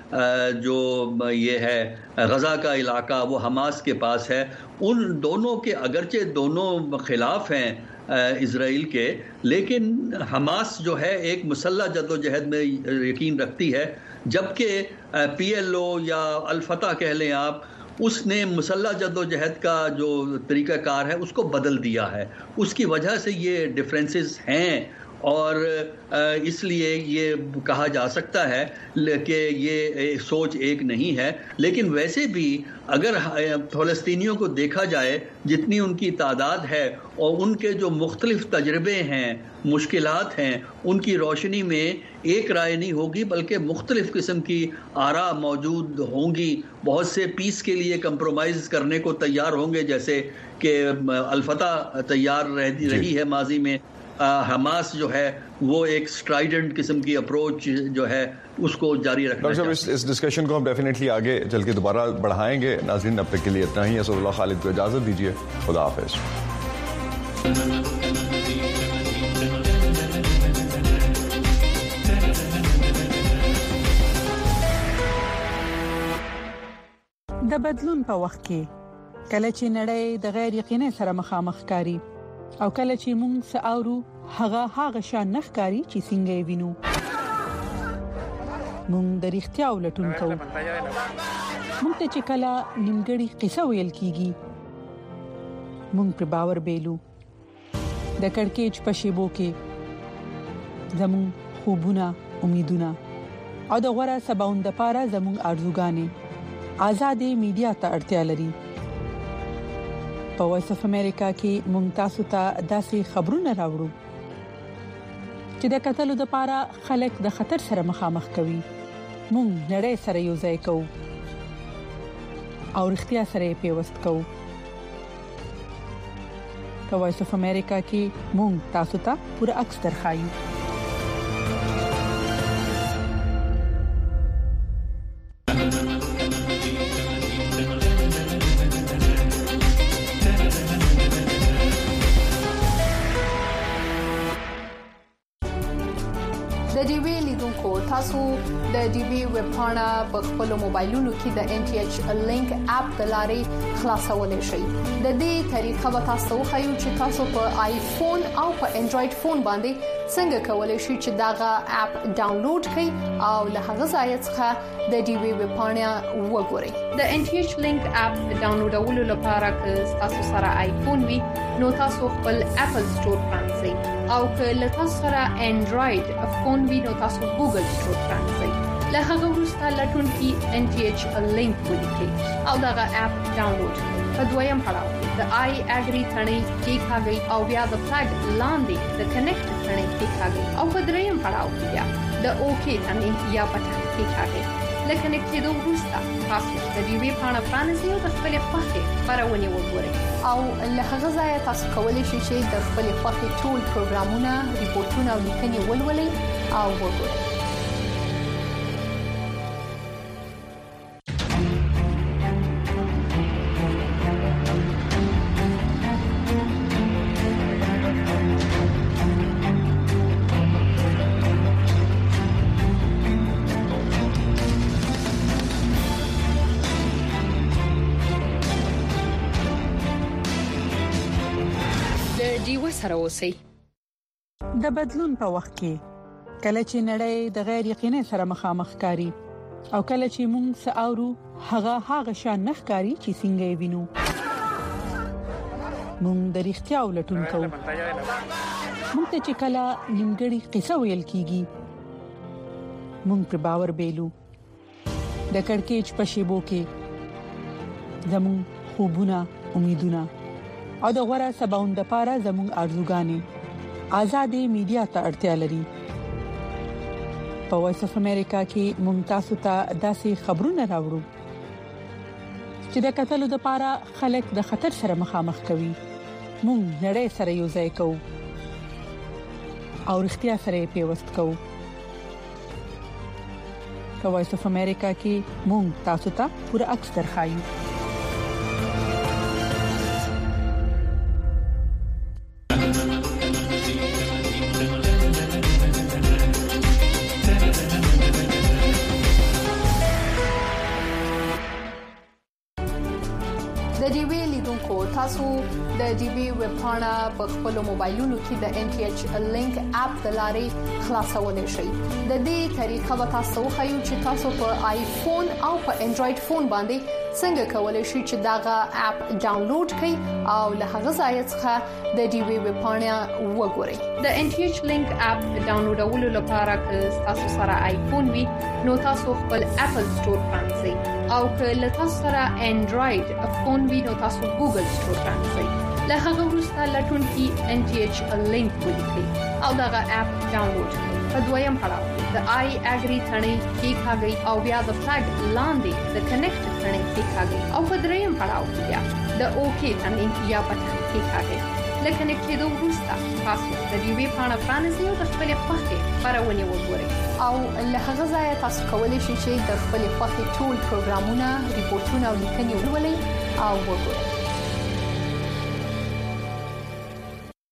J: جو یہ ہے غزہ کا علاقہ وہ حماس کے پاس ہے. ان دونوں کے اگرچہ دونوں خلاف ہیں اسرائیل کے، لیکن حماس جو ہے ایک مسلح جدوجہد میں یقین رکھتی ہے، جبکہ پی ایل او یا الفتح کہہ لیں آپ، اس نے مسلح جدوجہد کا جو طریقہ کار ہے اس کو بدل دیا ہے. اس کی وجہ سے یہ ڈفرینسز ہیں، اور اس لیے یہ کہا جا سکتا ہے کہ یہ سوچ ایک نہیں ہے. لیکن ویسے بھی اگر فلسطینیوں کو دیکھا جائے، جتنی ان کی تعداد ہے اور ان کے جو مختلف تجربے ہیں، مشکلات ہیں، ان کی روشنی میں ایک رائے نہیں ہوگی، بلکہ مختلف قسم کی آراء موجود ہوں گی. بہت سے پیس کے لیے کمپرومائز کرنے کو تیار ہوں گے، جیسے کہ الفتح تیار رہی ہے ماضی میں. حماس جو ہے وہ ایک سٹرائیڈنٹ قسم کی اپروچ جو ہے اس کو جاری رکھنا
A: ڈاکٹر صاحب اس ڈسکشن کو ہم ڈیفینیٹلی آگے چل کے دوبارہ بڑھائیں گے. ناظرین اب تک کے لیے اتنا ہی. اسد اللہ خالد کو اجازت دیجیے. خدا حافظ.
K: د بدلون په وخت کې کله چې نړۍ د غیر یقیني سره مخامخ کاری او کله چې موږ ساورو هغه شان نخکاری چې څنګه یې وینو موږ د اړتیا ولټون کوو موږ ته چې کله نیمګړی قصه ویل کیږي موږ پر باور بیلو د کڑکېچ په شیبو کې زموږ خوبونه امیدونه او د غوړه سباوند لپاره زموږ ارزوګانې آزادې میډیا ته اړتیا لري په وایس اف امریکا کې موږ تاسو ته داسې خبرونه راوړو چې د قتلو لپاره خلک د خطر سره مخامخ کوي موږ نړۍ سره یو ځای کوو او اړتیا سره پیوست کوو په وایس اف امریکا کې موږ تاسو ته پوره عکس درخایو
L: تاسو د ډي وی ویب پاڼه په خپل موبایلونو کې د ان ټي ایچ لینک اپ د لارې خلاصولای شئ د دې طریقه به تاسو خو چې تاسو په آیفون او په انډراید فون باندې څنګه کولای شئ چې داغه اپ ډاونلوډ کړئ او له هغه ځای څخه د ډي وی ویب پاڼه وګورئ د ان ټي ایچ لینک اپ ډاونلوډولو لپاره که تاسو سره آیفون وي نو تاسو خپل اپل سٹور پرانځئ او که له تاسو سره انډراید فون وي نو تاسو ګوګل سٹور پرانځئ له هغه وروسته لټون کې ان ټي ایچ لینک ولیکئ او داغه اپ ډاونلوډ کړئ په دویم پړاو د آی اګری ثنې کې ښاګي او بیا د فلګ لاندې د کنیکټ ثنې کې ښاګي او په دریم پړاو کې بیا د اوکې ثنې یا بټن کې ښاګي لکه نه کېدو وروسته تاسو د دې وی پاڼه پرانیزئ او د خپل خوښې خبرونه وګورئ او له هغه ځای تاسو کولی شئ چې د خپل خوښې ټول پروګرامونه ریپورتونه او لیکنې ولولئ او وګورئ
K: سره اوسئ د بدلون په وخت کې کله چې نړۍ د غیر یقیني سره مخامخ کاری او کله چې موږ ساورو هغه شان نخکاری چې څنګه یې وینو موږ د اړتیا ولټون کوو موږ ته چې کله نیمګړی قصه ویل کیږي موږ پر باور بیلو د کڑکېچ په شیبو کې زموږ خوبونه امیدونه او د غوړه سباوند لپاره زموږ ارزوګانې آزادې میډیا ته اړتیا لري په وایس اف امریکا کې موږ تاسو ته داسې خبرونه راوړو چې د قتلو لپاره خلک د خطر سره مخامخ کوي موږ نړۍ سره یو ځای کوو او اړتیا سره پیوست کوو په وایس اف امریکا کې موږ تاسو ته پوره عکس درخایو
L: تاسو د ډي وی ویب پاڼه په خپل موبایلونو کې د ان ټي ایچ لینک اپ د لارې خلاصولای شئ د دې طریقه به تاسو خو چې تاسو په آیفون او په انډراید فون باندې څنګه کولای شئ چې داغه اپ ډاونلوډ کړئ او له هغه ځای څخه د ډي وی ویب پاڼه وګورئ د ان ټي ایچ لینک اپ ډاونلوډولو لپاره که تاسو سره آیفون وي نو تاسو خپل اپل سٹور پرانځئ او که له تاسو سره انډراید فون وي نو تاسو ګوګل سٹور پرانځئ له هغه وروسته لټون کې ان ټي ایچ لینک ولیکئ او داغه اپ ډاونلوډ کړئ په دویم پړاو د آی اګری ثنې کې ښاګي او بیا د فلګ لاندې د کنیکټ ثنې کې ښاګي او په دریم پړاو کې بیا د اوکې ثنې یا بټن کې ښاګي لکه نه کېدو وروسته تاسو د دې وی پاڼه پرانیزئ او د خپل خوښې خبرونه وګورئ او له هغه ځای تاسو کولی شئ چې د خپل خوښې ټول پروګرامونه ریپورتونه او لیکنې ولولئ او وګورئ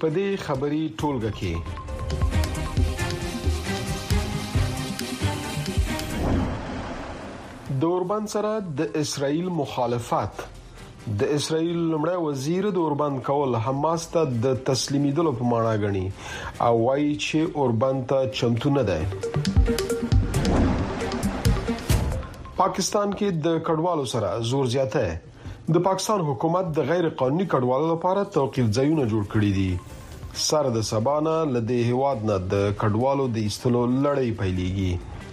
M: په دې خبري ټولګه کې د اوربند سره د اسرائیل مخالفت. د اسرائیل لمړی وزیر د اوربند کول حماس ته د تسلیمیدلو په معنی غني او وايي چې اوربند ته چمتو نه دی. پاکستان کې د کډوالو سره زور زیاته. د پاکستان حکومت د غیر قانوني کډوالو لپاره توقيف ځایونه جوړ کړي دي. سر د سبانه لدې هواد نه د کډوالو د ایستلو لړۍ پیلېږي.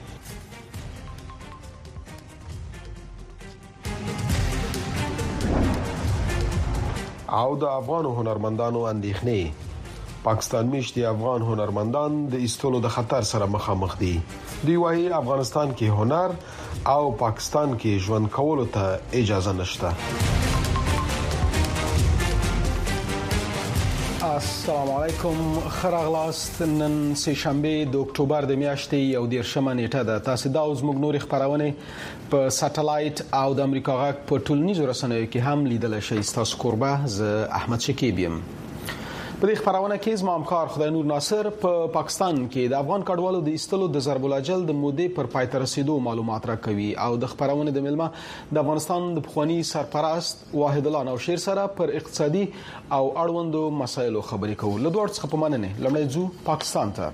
M: او د افغان هنرمندانو اندېښنې. پاکستان میشتي افغان هنرمندان د ایستلو د خطر سره مخامخ دي. دوی وايي افغانستان کې هنر او پاکستان کې ژوند کولو ته اجازه نشته. السلام علیکم، خراغلاست. نن سه شنبه د اکتوبر د میاشتې 11 نیټه ده. تاسو دا اوس موږ نوري خبرونه په ساتلایت او د امریکا غاک په ټولنیزو رسنیو کې هم لیدل شي. تاسو قربه ز احمد شکیب یم. په دې خبرونه کې زما همکار خدای نور ناصر په پاکستان کې د افغان کډوالو د ایستلو د ضرب الاجل د مودې پر پای ته رسیدو معلومات راکوي او د خبرونه د ملما د افغانستان د پخوانی سرپرست واحد الله نوشیر سره پر اقتصادي او اړوندو مسایلو خبرې کوي. له دوه څخه په مننه لمړی ځو پاکستان ته.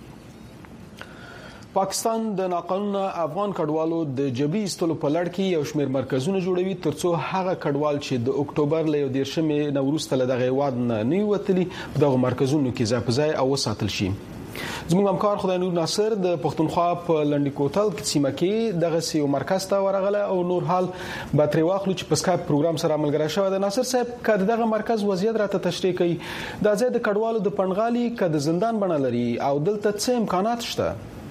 M: پاکستان د ناقانونه افغان کډوالو د جبري ایستلو په لړ کې یو شمېر مرکزونه جوړوي ترڅو هغه کډوال چې د اکتوبر له 13 نه وروسته له دغه واد نه وتلي په دغه مرکزونو کې ځای په ځای او وساتل شي. زموږ همکار خدای نور ناصر د پښتونخوا په لنډی کوتل کې سیمه کې دغه یو مرکز ته ورغله او نور حال باتری واخلو چې په سکایپ پروګرام سره عملګرا شوی دی. ناصر صاحب کله دغه مرکز وضعیت راته تشریح کړي. د ځای د کډوالو د پنغالي کده زندان بڼه لري او دلته څه امکانات شته؟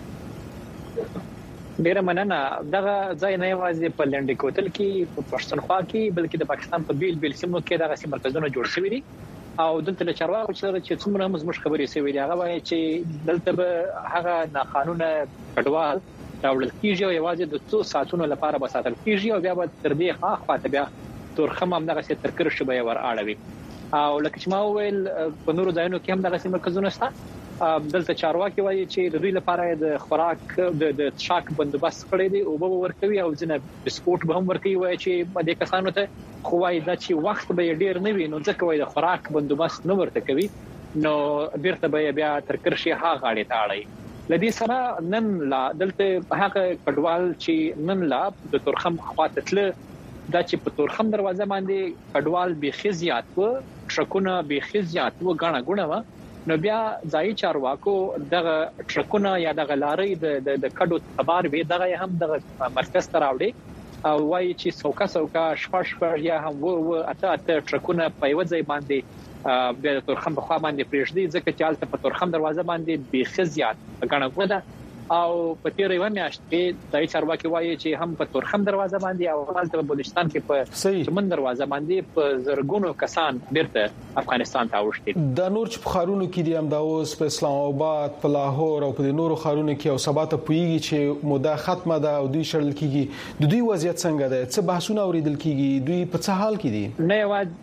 N: ډیره مننه. دغه ځای نه یوازې په لنډی کوتل کې په پښتونخوا کې بلکې د پاکستان په بیل بیل سیمو کې دغه مرکزونه جوړ شوي دي او دلته له چارواکو سره چې څومره موږ خبرې شوې دي هغه وایي چې دلته به هغه ناقانونه کډوال راوړل کیږي او یوازې د 2 ساعتونو لپاره به ساتل کیږي او بیا به تر دې خاطر بیا تورخم هم دغه ترکر شوی ور اړوي او لکه چې ما ویل په نورو ځایونو کې هم دغه مرکزونه شته. دلته چارواکي وایي چې د دوی لپاره د خوراک د شاک بندوبست کړی دی او به ورکوي او ځنه بسکوټ به هم ورکوي. وایي چې د کسانو ته خو وایي دا چې وخت به ډیر نه وي نو ځکه وایي د خوراک بندوبست نه ورته کوي نو بیرته به بیا تر کرشي ها غاړي تاړي. لدې سره نن لا دلته هغه کډوال چې نن لا د تورخم خواته تل دا چې په تورخم دروازه باندې کډوال به خزيات و ټرکونه به خزيات و غاڼه غونه و نو بیا ځای چارواکو دغه ټرکونه یا دغه لارې د کډو تبار وی دغه هم دغه مرکز ته راوړي او وایي چې څوکا شپږ یا هم و اته ټرکونه په یو ځای باندې د تورخم په خوا باندې پریږدي ځکه چې حالت په تورخم دروازه باندې به خزيات غاڼه غونه او په تیر یو میاشت کې د چارواکي وایي چې هم په تورخم دروازه باندې او حالت په بلوچستان کې په چمن دروازه باندې په زرګونو کسان بیرته افغانستان ته اوښتي.
M: د نور چې په خارونو کې دي هم دا اوس په اسلام آباد په لاهور او په نورو خارونو کې او سبا ته پویږي چې موده ختمه ده او دوی شړل کیږي. د دوی وضعیت څنګه ده؟ څه بحثونه اوریدل کیږي؟ دوی په څه حال کې دي؟
N: نه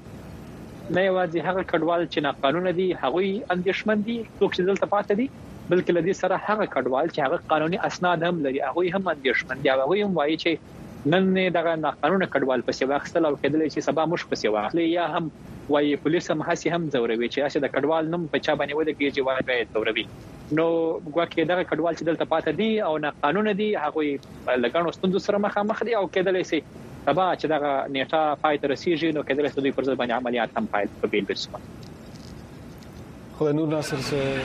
N: یوازې هغه کډوال چې ناقانونه دي هغوی اندېښمن دي څوک چې دلته پاتې دي بلکې لدې سره هغه کډوال چې هغه قانوني اسناد هم لري هغه هم اندېښمن دي. هغه هم وایي چې نن دغه ناقانونه کډوال په سیوا خپل او کېدل چې سبا مش په سیوا اخلي یا هم وایي پولیس هم هسي هم زوروي چې اشه د کډوال نوم په چا باندې ودی کېږي وایي به زوروي. نو ګواکې دغه کډوال چې دلته پاتې دي او ناقانونه دي هغه لګانو ستوندو سره مخامخ دي او کېدل شي سبا چې دغه نیټه پای ته رسیږي نو کېدل شي دوی پر ځای باندې عملیات هم پای په بیل بیل شي.
M: خو نور ناصر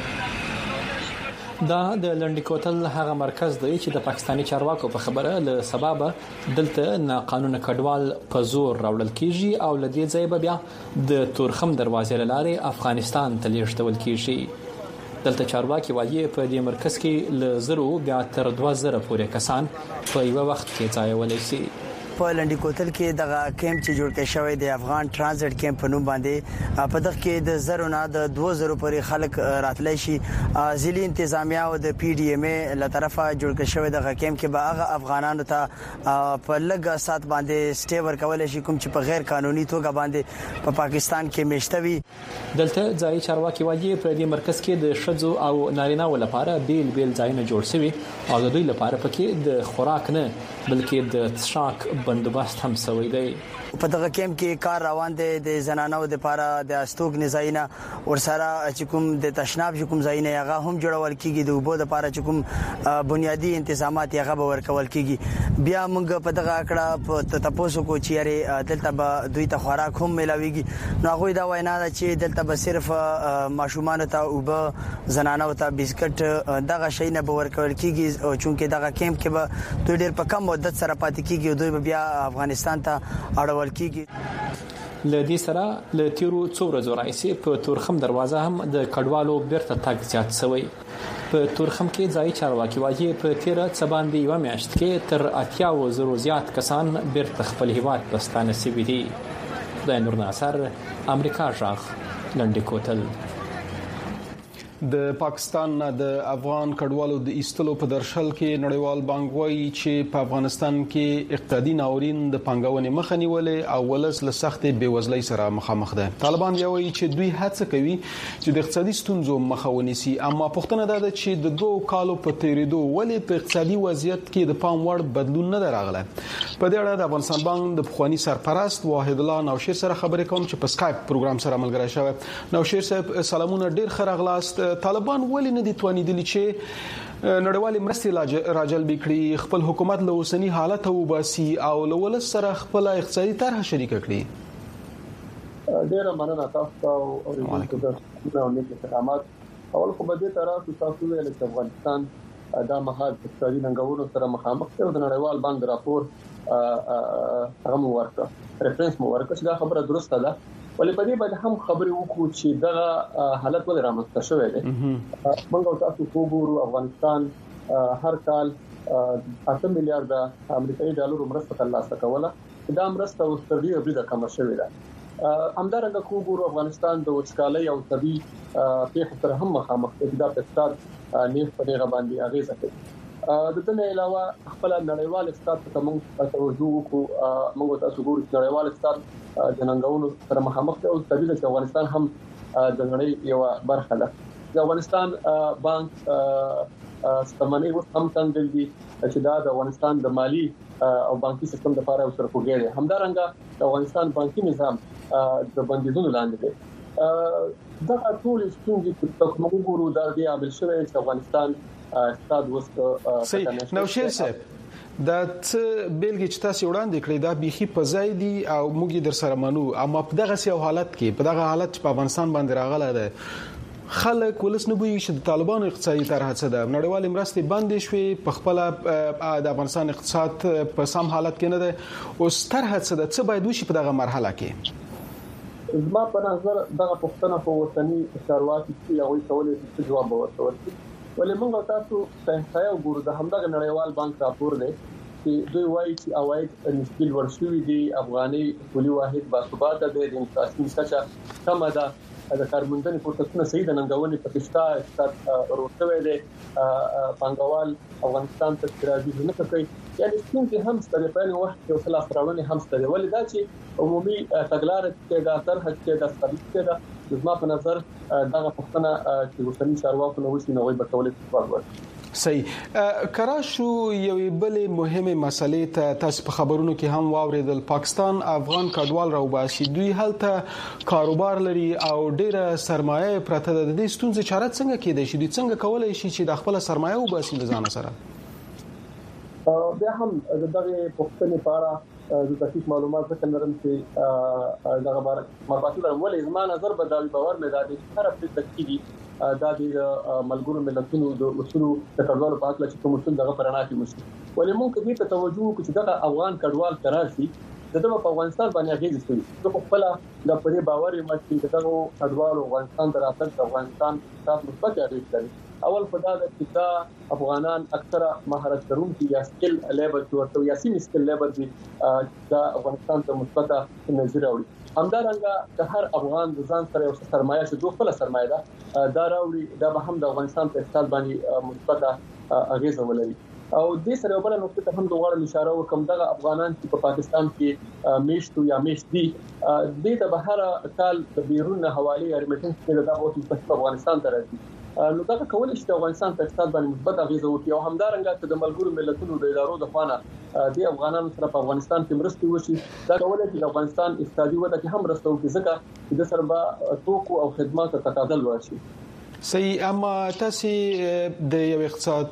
O: دا د لنډی کوتل هغه مرکز دی چې د پاکستاني چارواکو په خبره له سبب دلته ناقانونه کډوال په زور راوړل کیږي او لدې ځای به بیا د تورخم دروازې لارې افغانستان ته لیږدول کیږي. دلته چارواکي وایي په دې مرکز کې ل زرو بیا تر 2000 پورې کسان په یو وخت کې ځای ولې شي.
P: په لنډی کوتل کې دغه کیمپ چې جوړ کړی شوی دی افغان ترانزیت کیمپ په نوم باندې په دغه کې د زرو نه د 2000 پورې خلک راتلی شي. ځلې انتظامیه او د پی ډی ایم ای له طرفه جوړ کړی شوی دغه کیمپ کې به هغه افغانانو ته په لږ سات باندې سټې ورکول شي کوم چې په غیر قانوني توګه باندې په پاکستان کې میشته وي.
O: دلته ځای چارواکي وايي په دې مرکز کې د شذو او نارینه لپاره بیل ځایونه جوړ شوي او د دوی لپاره پکې د خوراک نه بلکې د څښاک بندوبست هم شوی دی.
P: په دغه کیمپ کې کار روان دی د زنانو د لپاره د استوګ نزاینه ورسره چې کوم د تشناب کوم ځایونه هغه هم جوړول کیږي د وبو د لپاره چې کوم بنیادی انتظامات هغه به ورکول کیږي. بیا موږ په دغه اکړه په تاسو کو چیرې دلته به دوی ته خوراک هم ملاويږي. نو هغه دا وینا ده چې دلته به صرف ماشومان ته وبو زنانو ته بسکټ دغه شی نه به ورکول کیږي او چونکه دغه کیمپ کې به دوی ډېر په کم مدت سره پاتې کیږي او دوی بیا افغانستان ته اړول کیږي.
O: لدې سره ل تیرو څو ورځې راځي په تورخم دروازه هم د کډوالو بیرته تګ زیات شوی. په تورخم کې ځای چارواکي وايي په تیر څه باندې یو میاشت کې تر 80,000 زیات کسان بیرته خپل هیواد پستانه شوي دي. د نور ناصر امریکا ژغ لنډی کوتل.
M: د پاکستان نه د افغان کډوالو د ایستلو په درشل کې نړیوال بانک وايي چې په افغانستان کې اقتصادي ناورین د پنګونې مخه نیولې او ولس له سختې بیوزلۍ سره مخامخ ده. طالبان بیا وايي چې دوی هڅه کوي چې د اقتصادي ستونزو مخه ونیسي، اما پوښتنه ده چې د 2 کالو په تیریدو ولې په اقتصادي وضعیت کې د پام وړ بدلون نه راغله. په دې اړه د افغانستان بانک د پخوانی سرپرست واحد الله نوشیر سره خبرې کوم چې په اسکایپ پروګرام سره ملګری شوی. نوشیر صاحب سلامونه، ډیر خراغلاست. طالبان ولې نه دي توانیدلی چې نړیوال مرستې راجلب کړي، خپل حکومت له اوسنی حالت وباسي او له ولس سره خپل اقتصادي طرح شریک کړي؟
Q: ډیره مننه تاسو او اوریدونکو ته نیک احترامات. اول خو به دې طرح تاسو ویل چې افغانستان دا مهال اقتصادي ننګونو سره مخامخ دی او د نړیوال بانک راپور هغه ورکړه ریفرنس ورکړه چې دا خبره درسته ده. ولې په دې باندې هم خبرې وکړو چې دغه حالت ولې رامنځته شوی دی. موږ تاسو وګورو افغانستان هر کال 8 میلیارډ امریکایي ډالر مرسته ترلاسه کوله. دا مرسته اوس تر دې وړاندې کم شوې ده. همدارنګه وګورو افغانستان د وچکالۍ او طبي پیښو سره هم مخامخ دی. دا په اقتصاد نیف په دغه باندې اغیزه کوي. د دې نه علاوه خپل نړیوال اقتصاد ته موږ توجه وکړو. موږ تاسو ګورو چې نړیوال اقتصاد د ننګونو سره مخامخ دی او طبيعي چې افغانستان هم د نړۍ یو برخه ده. د افغانستان بانک ستمنې اوس هم څنګه دي چې دا د افغانستان د مالی او بانکي سیستم لپاره یو سرپوګی دی. همدارنګه د افغانستان بانکي نظام د بندیزونو لاندې دی. دا ټول ستونزې چې موږ ګورو دا د عامل شوی چې افغانستان استاد وست
M: نوشیر صاحب دا څه بیلګې چې تاسو وړاندې کړې دا بيخي په ځای دي او موږ در سره منو، اما په دغه سیاو حالت کې په دغه حالت په افغانستان باندې راغله ده خلک ولس نه بوي چې د طالبانو اقتصادي طرح څه ده. نړیوال مرستې بندې شوې، په خپل د افغانستان اقتصاد په سم حالت کې نه ده. او طرح څه ده، څه باید وشي په دغه مرحله کې؟
Q: زما په نظر دغه پوښتنه په وطني چارواکي کې یو څولې جواب ورکړي. ولې موږ تاسو ته وګورو د همدغه نړیوال بانک راپور دی چې دوی وایي چې عواید نسبي ورشوي دي، افغاني ټولي واحد باثباته دی، د انفلاسیون کچه کمه ده، د کارموندنې فرصتونه صحیح د ننګونې په کښتا اقتصاد ورسوي دي، پانګوال افغانستان ته راځي نه کوي. یعنی څنګه هم ستاسو په یو وخت کې وسله فرولنې هم ستاسو ولې دا چې عمومي تګلارې کې دا طرح کې د ثابت ده. زما په نظر دغه پښتنه چې وسلي چارواکو نو وشي نو وي بتولې څه
M: صحیح. کراشو یو بلې مهمه مسلې ته تاسو په خبرونو کې هم واوریدل. پاکستان افغان کډوال راوباسي، دوی هلته کاروبار لري او ډیره سرمایه پرته ده. د دې ستونزې چاره څنګه کېدای شي؟ دوی څنګه کولای شي چې د خپل سرمایه وباسي د ځان سره؟
Q: بیا هم دغه پښتنې لپاره د دقیق معلومات څخه لرم چې دغه بار مباحث ولې زما نظر بدل باور مې دادي چې هر څه تکلیفي دا د ملګرو ملتونو د اصولو د کډوالو په اړه چې کوم څه دغه پراناتي مشي. ولې موږ دې ته توجه وکړو چې دغه افغان کډوال تراشي دغه په افغانستان باندې اغیز کوي. زه خپل د پرې باور یم چې دغه کډوالو افغانستان ته راتګ افغانستان تاسو مثبت اغیز کوي. اول خدای د دا افغانان اکثره مهارت لرونکي یا سکل لیبر ورته یا سیم سکل لیبر دي دا افغانستان ته مثبت نظر راوړي همدارنګه د هر افغان د ځان سره یو سرمایه چې دوه خپل سرمایه ده دا راوړي دا به هم د افغانستان په اقتصاد باندې مثبت اغیزه ولري او د سره بل نقطه ته هم دوه اشاره وکم دغه افغانان چې په پاکستان کې میشتو یا میشت دي د بهر کال د بیرون حواله یا ریمیټنس کې د اوس په افغانستان ته راځي نو دا کول چې افغانستان په اقتصاد باندې مثبت اغیزه وکړي او همدارنګه د ملګرو ملتونو د ادارو د خوانه د افغانانو سره په افغانستان کې مرستې وشي دا کول چې د افغانستان اقتصادي وده کې هم مرسته وکړي ځکه د سره به توکو او خدماتو تقاضا لوړ شي
M: صحیح اما تاسو د یو اقتصاد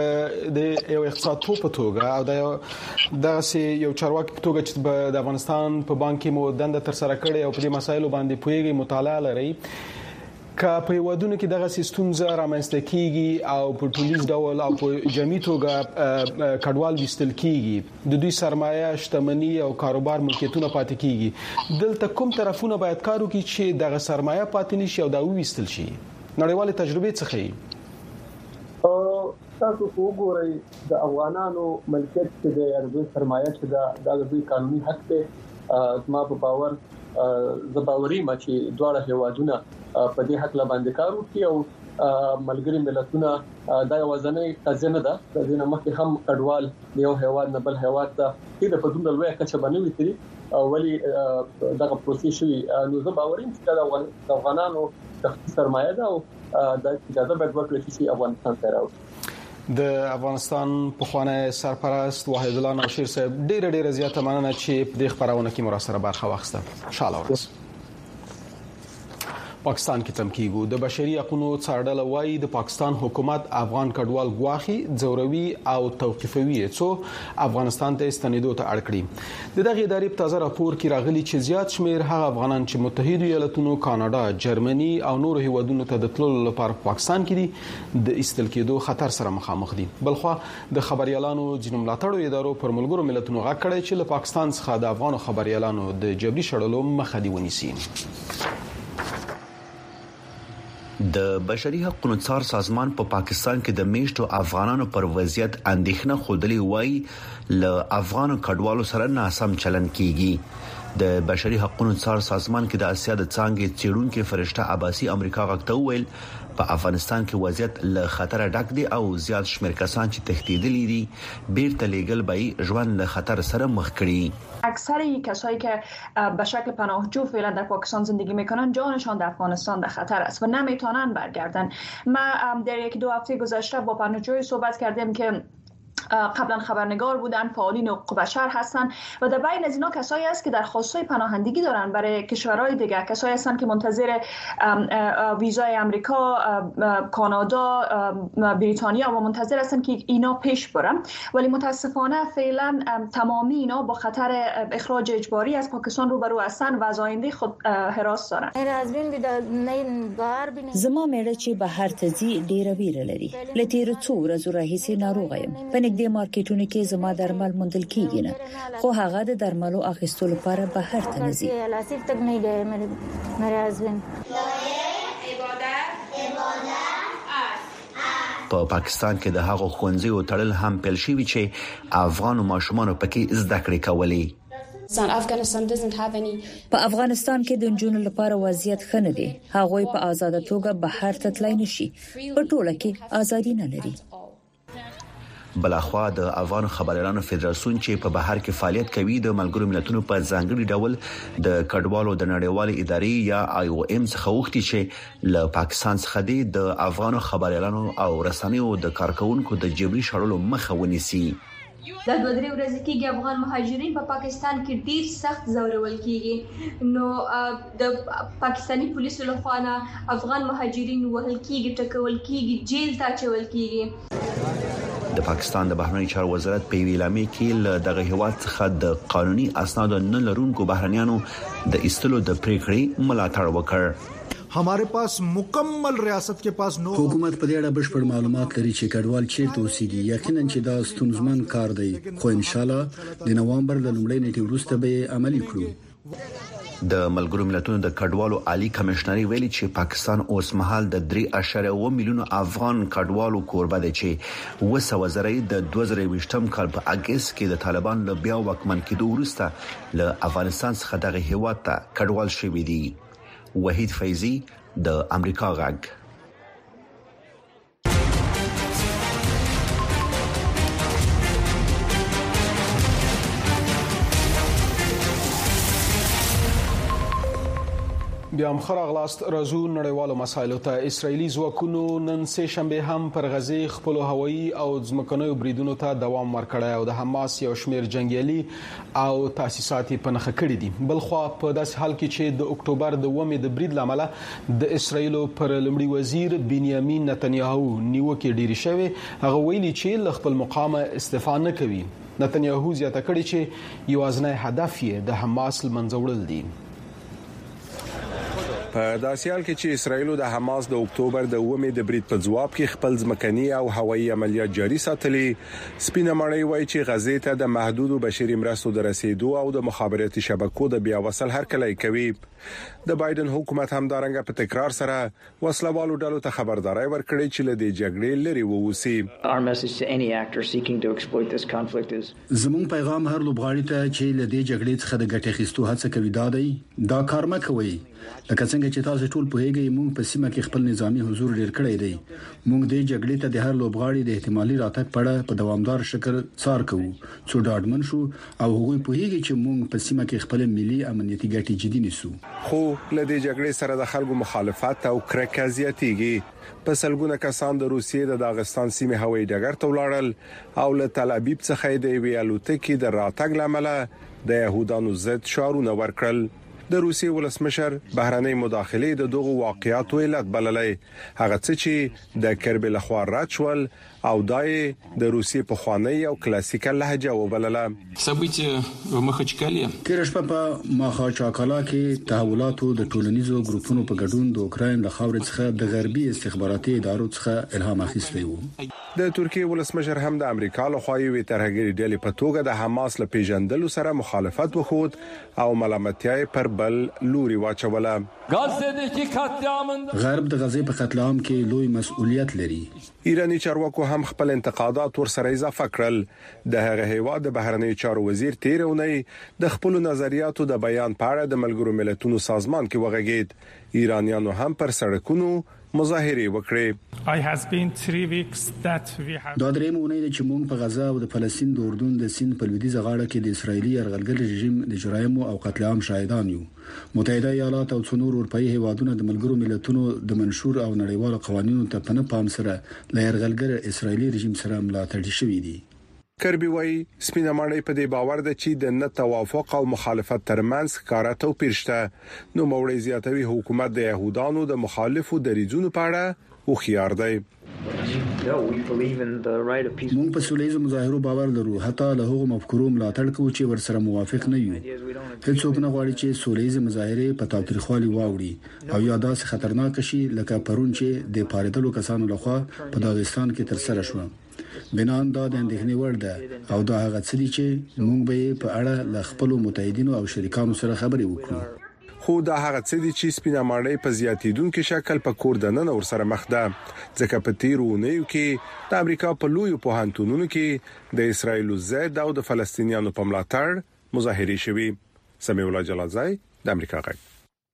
M: په توګه او د یو چارواکي په توګه چې د افغانستان په بانک کې مو دنده تر سره کړې او په دې مسایلو باندې پوهیږئ مطالعه لري که په ودونو کې دغه سیستم رامنځته کیږي او په ټولیز ډول او په جمعي توګه کډوال وستل کیږي د دوی سرمایه شتمنۍ او کاروبار ملکیتونه پاتې کیږي دلته کوم طرفونه باید کار وکړي چې دغه سرمایه پاتې نشي او دا وستل شي نړیوال تجربه څخه
Q: تاسو وګورئ د افغانانو ملکیت چې د ارزو سرمایه چې د دوی قانوني حق ته ما په باور زباوري ما چې دواړه هیوادونه په دې حق لا باندې کار وکړي او ملګری ملتونه دا وزنې خزانه ده د دې مخکې هم کډوال یو هیواد نه بل هیواد ته چې په دومره لوی کچه باندې وتري ولی دغه پروسې شوی نو زباوري چې د افغانانو سرمایه ده او د اجازه باید ورکړي چې افغانستان ته راوړي
M: د افغانستان په خوانه سرپرست وحید الله نوشیر صاحب ډېر زیاته مننه چې په دې خبرونه کې مراسله برخه واخیسته شاله ورس پاکستان کې تمکیګو د بشري حقوقو څارډل وایي د پاکستان حکومت افغان کډوال غواخي ځوروي او توقيفوي څو افغانستان ته ستنیدو ته اړ کړی د دغه ادارې په تازه راپور کې راغلي چې زیات شمیر هغه افغانان چې متحده ایالاتونو کاناډا جرمني او نور هیوادونو ته د تللو لپاره پاکستان کې دي د استل کېدو خطر سره مخامخ دي بلخو د خبريالانو جنوب ملاتړو ادارو پر ملګرو ملتونو غږ کړی چې له پاکستان څخه د افغان خبريالانو د جبري شړلو مخه دی ونیسي
R: د بشري حقوقو څار سازمان په پاکستان کې د میشتو افغانانو پر وضعیت اندېښنه خوده وایي ل افغان کډوالو سره ناسم چلن کیږي د بشري حقوقو څار سازمان کې د اسیا د څنګه چیرونکو فرشته عباسي امریکا غوښته ویل په افغانستان کې وضعیت له خطر ډک دی او زیات شمیر کسان چې تښتیدلي دي بیرته لیګل به ژوند له خطر سره مخ کړي
S: اکثر کسایی که به شکل پناهجو فعلا در پاکستان زندگی میکنن جانشان در افغانستان در خطر است و نمیتونن برگردن. ما در یک دو هفته گذشته با پناهجوی صحبت کردیم که قبلا خبرنگار بودن، فعالین حقوق بشر هستن و در بین از اینا کسایی است که درخواست‌های پناهندگی دارن برای کشورهای دیگه، کسایی هستن که منتظر ویزای امریکا، کانادا، بریتانیا و منتظر هستن که اینا پیش برن، ولی متاسفانه فعلا تمامی اینا با خطر اخراج اجباری از پاکستان روبرو هستن و از آینده خود هراس دارن.
T: زما مېړه چې بهر ته ځي ډېر ویره لري. لته څو ورځې راهیسې ناروغ یم. د مارکیټونو کې زما درمل موندل کیږي نه خو هغه د درملو اخیستلو لپاره بهر ته نه ځي
R: په پاکستان کې د هغو ښوونځیو تړل هم پیل شوی چې افغان ماشومان پکې زده کړې کولې
T: په افغانستان کې د نجونو لپاره وضعیت ښه نه دی هغوی په آزاد توګه بهر ته تلای نشي په ټوله کې ازادي نه لري
R: بلخوا د افغان خبريالانو فدراسیون چې په بهر کې فعالیت کوي د ملګرو ملتونو په ځانګړي ډول د کډوالو د نړیوالې ادارې یا IOM څخه وغوښتي چې له پاکستان څخه د افغان خبريالانو او رسنیو د کارکونکو د جبري شړلو مخه ونیسي
U: د دوه درې ورځې کې افغان مهاجرین په پاکستان کې ډیر سخت ځورول کیږي نو د پاکستانی پولیسو لخوا افغان مهاجرین وهل کیږي ټکول کیږي جیل ته اچول کیږي
R: د پاکستان د بهرنی چارو وزارت په ویلامې کې دغه هیواد څخه د قانوني اسناد نه لرونکو بهرنیانو د استلو د پریکړې ملاتړ وکړ
V: हमारे पास मुकम्मल रियासत के पास नो
W: حکومت په دې اړه بشپړ معلومات لري چې کډوال چیرته اوسېږي یقینا چې دا ستونزمن کار دی خو ان شاء الله د نوامبر د لومړۍ نیټې وروسته به عملي کړو
R: د ملګرو ملتونو د کډوالو عالی کمشنري ویلي چې پاکستان اوس مهال د 3.1 میلیون افغان کډوالو کوربه دی چې وسوځري د 2020م کال په اگست کې د طالبان له بیا وکمن کېدو وروسته له افغانستان څخه دغه هیواد ته کډوال شوي دي. وحید فیضی د امریکا غږ.
M: بیا هم خراغلاست رازو نړیوالو مسایلو ته. اسرایلی ځواکونو نن سه شنبه هم پر غزه خپل هوایي او ځمکنیو بریدونو ته دوام ورکړی او د حماس یو شمیر جنگیالي او تاسیسات په نخښه کړی دي. بلخوا په داس حال کې چې د اکتوبر د 1 د برید لامل د اسرایل پر لمړي وزیر بنیامین نتنیاهو نیوکه ډیری شوی، هغه ویلي چې ل خپل مقام استعفا نه کوي. نتنیاهو زیاته کړی چې یوازینی هدف یې د حماس منځوړل دي.
B: په داسیال کې چې اسرایل د حماس د اکتوبر د 1 د برید په جواب کې خپل ځمکني او هوایي عملیات جاري ساتلي، سپینه مړی وایي چې غزې ته د محدود بشري مرستو د رسیدو او د مخابراتي شبکو د بیا وصل هرکلی کوي. د بایدن حکومت هم دارنګه په تکرار سره وسلوالو ډلو ته خبرداري ورکړي چې له دې جګړې لري ووسی.
W: زموږ پیغام هر لوبغاړي ته چې له دې جګړې څخه د ګټې اخیستو هڅه کوي دا کار مه کوئ. لکه څنګه چې تاسو ټول په هیګي موږ په سیمه کې خپل نظامی حضور ډیر کړی دی. موږ د جګړې ته د هر لوبغاړي د احتمالي راتګ په اړه په دوامدار شکل څار کوو څو ډاډمن شو او هغوی په هیګي چې موږ په سیمه کې خپل ملي امنیتي ګټې جدي نیسو.
B: خو لدې جګړې سره د خلکو مخالفت او کرکه زیاتېږي. په سلګونه کسان د روسیې د داغستان سیمه هوایي ډګر ته ولاړل او له تل ابیب څخه د ویالوتکې د راتګ لامل د يهودانو ضد شعارونه ورکړل. د روسیې ولسمشر بهرنۍ مداخله د دغه واقعیاتو علت بللې، هغه څه چې د کربل خوا راچول او دای د روسیې په خوانی او کلاسیکه لهجه وبلله.
W: ثبت مخچکالی تیر شپه په ماخاچاکالا کې تحولاتو د ټولنیزو ګروپونو په ګډون د اوکرين د خاورې څخه د غربي استخباراتي ادارو څخه الهام اخیستی وو.
B: د ترکیه ولسمشر هم د امریکا له خوا یوې ترهګری ډلې په توګه د حماس له پیژندلو سره مخالفت وکړ او ملامتیاي پر بل لوري واچوله.
W: غرب د غزې په قتل عام کې لوی مسؤلیت لري.
B: ایرانی چارواکو هم خپل انتقادات ورسره اضافه کړل. د هغه هیواد د بهرنیو چارو وزیر تیرونی د خپل نظریاتو د بیان په اړه د ملګرو ملتونو سازمان کې وغږید. ایرانیانو هم پر سړکونو مظاهره وکړې.
W: دا درې مونږ نه چې موږ په غزا او د فلسطین د اردن د سیند په لویدیځ غاړه کې د اسرایلی یرغلګر رژیم د جرایمو او قتل عام شاهدان یو. متحده ایالات او څلور اروپאי هیوادونه د ملګرو ملتونو د منشور او نړیوالو قوانینو ته په پام سره له یرغلګر اسرایلی رژیم سره ملاتړ شوي دي.
B: کربي وای سپینه مړی په دې باور ده چې د نه توافق او مخالفت ترمنځ ښکارا توپیر شته. نو موړی زیاتوي حکومت د يهودانو د مخالفو دریځونو په اړه خو خيار دی.
W: موږ په سولېزو مظاهرو باور لرو، حتی له هغو مفکورو ملاتړ کوو چې ورسره موافق نه یو. هیڅوک نه غواړي چې سولېزي مظاهره په تاوتریخوالي واوړي او یا داسې خطرناک شي لکه پرون چې د پاریدلو کسانو لخوا په داغستان کې تر سره شو. بنان دا د اندېښنې وړ ده او دا هغه څه دي چې موږ به په اړه ل خپل متحدینو او شریکانو سره خبرې وکړو.
B: خو دا هغه څه دي چې سپینه مړی په زیاتیدونکو شکل په کور دننه ور سره مخ ده، ځکه په تیرونیو کې د امریکا په لوی پوهنتونونو کې د اسرایل ضد او د فلسطینیانو په ملاتړ مظاهره شوي. سمیع الله جلالزای د امریکا غږ.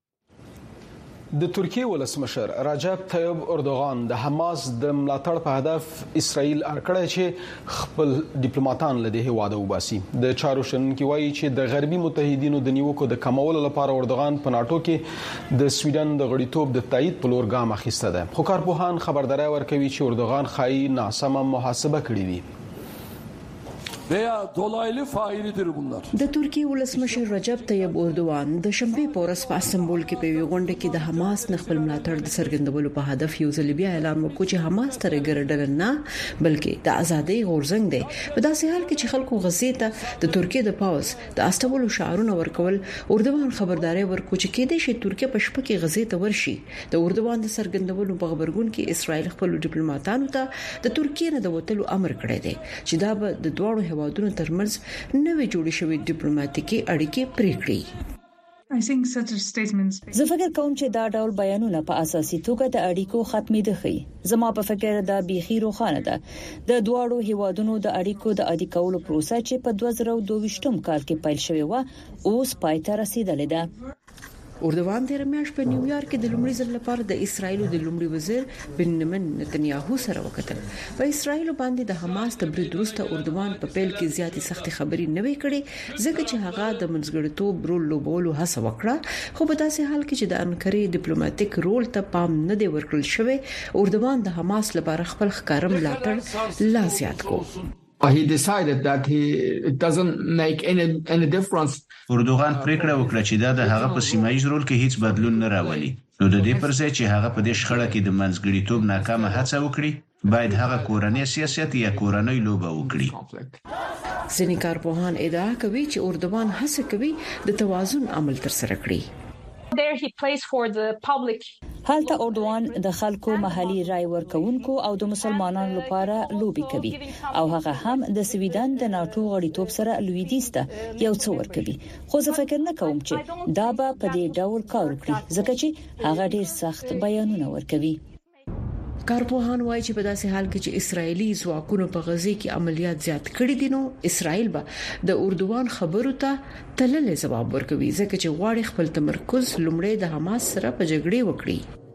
M: د ترکیه ولسمشر رجب طیب اردوغان د حماس د ملاتړ په هدف اسرائیل اړکړی چې خپل ډیپلوماټان له دې هواده وباسي. د چارو شنونکي وایي چې د غربي متحدینو د نیوکو د کمولو لپاره اردوغان په ناتو کې د سویډن د غړیتوب د تایید په لور ګام اخیسته ده. خو کارپوهان خبرداري ورکوي چې اردوغان خایي ناسمه محاسبه کړې وي.
D: veya dolaylı failidir bunlar.
E: د ترکیه ولسمشر رجب طیب اردوغان د شنبه په ورځ په استنبول کې په غونډه کې د حماس خپل ملاتړ د څرګندولو په هدف یو ځل بیا اعلان وکړ چې حماس تر ګرډل نه بلکې د ازادۍ غورځنګ دی. په داسې حال کې چې خلکو غزې ته د ترکیه د پاوز د استنبول شعارونه ورکول، اردوغان خبرداري ورکړ چې کېدې شي ترکیه په شپه کې غزې ته ورشي. د اردوغان د څرګندولو په خبرګون کې اسرائیل خپل ډیپلوماټانو ته د ترکیه نه د وټلو امر کړی دی چې دا به د دوه هیوادونو ترمنځ نوې جوړې شوې ډیپلوماټیکي اړیکې پرې کړي.
T: زه فکر کوم چې دا ډول بیانونه په اساسي توګه د اړیکو ختمېده ښيي. زما په فکر دا بيخي روښانه ده. د دواړو هیوادونو د اړیکو د عادي کولو پروسه چې په 2022م کال کې پیل شوې و اوس پای ته رسیدلې ده.
E: اردوان تیر میاشت په نیویارک کې د لومړي ځل لپاره د اسرایل د لومړي وزیر بنیامین نتنیاهو سره وکتل. په اسرایل باندې د حماس د برید وروسته اردوان په پیل کې زیاتې سختې خبرې نه وې کړې ځکه چې هغه د منځګړیتوب رول لوبولو هڅه وکړه، خو په داسې حال کې چې د انکرې ډیپلوماټیک رول ته پام نه دی ورکړل شوی، اردوان د حماس لپاره خپل ښکارم ملاتړ لا زیات کو.
F: He decided that it doesn't make any difference.
G: اردوغان پریکړه وکړه چې دا د هغه په سیمایي رول کې هیڅ بدلون نه راولي. نو د دې پر ځای چې هغه په دې شخړه کې د منځګړیتوب ناکامه هڅه وکړي، باید هغه کورنۍ سیاست یا کورنۍ لوبه وکړي.
E: ځینې کارپوهان ادعا کوي چې اردوغان هڅه کوي د توازن عمل ترسره کړي.
S: There he plays for the public.
T: هلته اردوان د خلکو محلي رای ورکونکو او د مسلمانانو لپاره لوبي کوي او هغه هم د سویډن د ناتو غړیتوب سره لویدیځ ته یو څه ورکوي. خو زه فکر نه کوم چې دا به په دې ډول کار وکړي ځکه چې هغه ډیر سخت بیانونه ورکوي.
E: کارپوهان وایي چې په داسې حال کې چې اسرایلی ځواکونو په غزه کې عملیات زیات کړي دي، نو اسرایل به د اردوغان خبرو ته تللې جواب ورکوي ځکه چې غواړي خپل تمرکز لومړی د حماس سره په جګړې وکړي.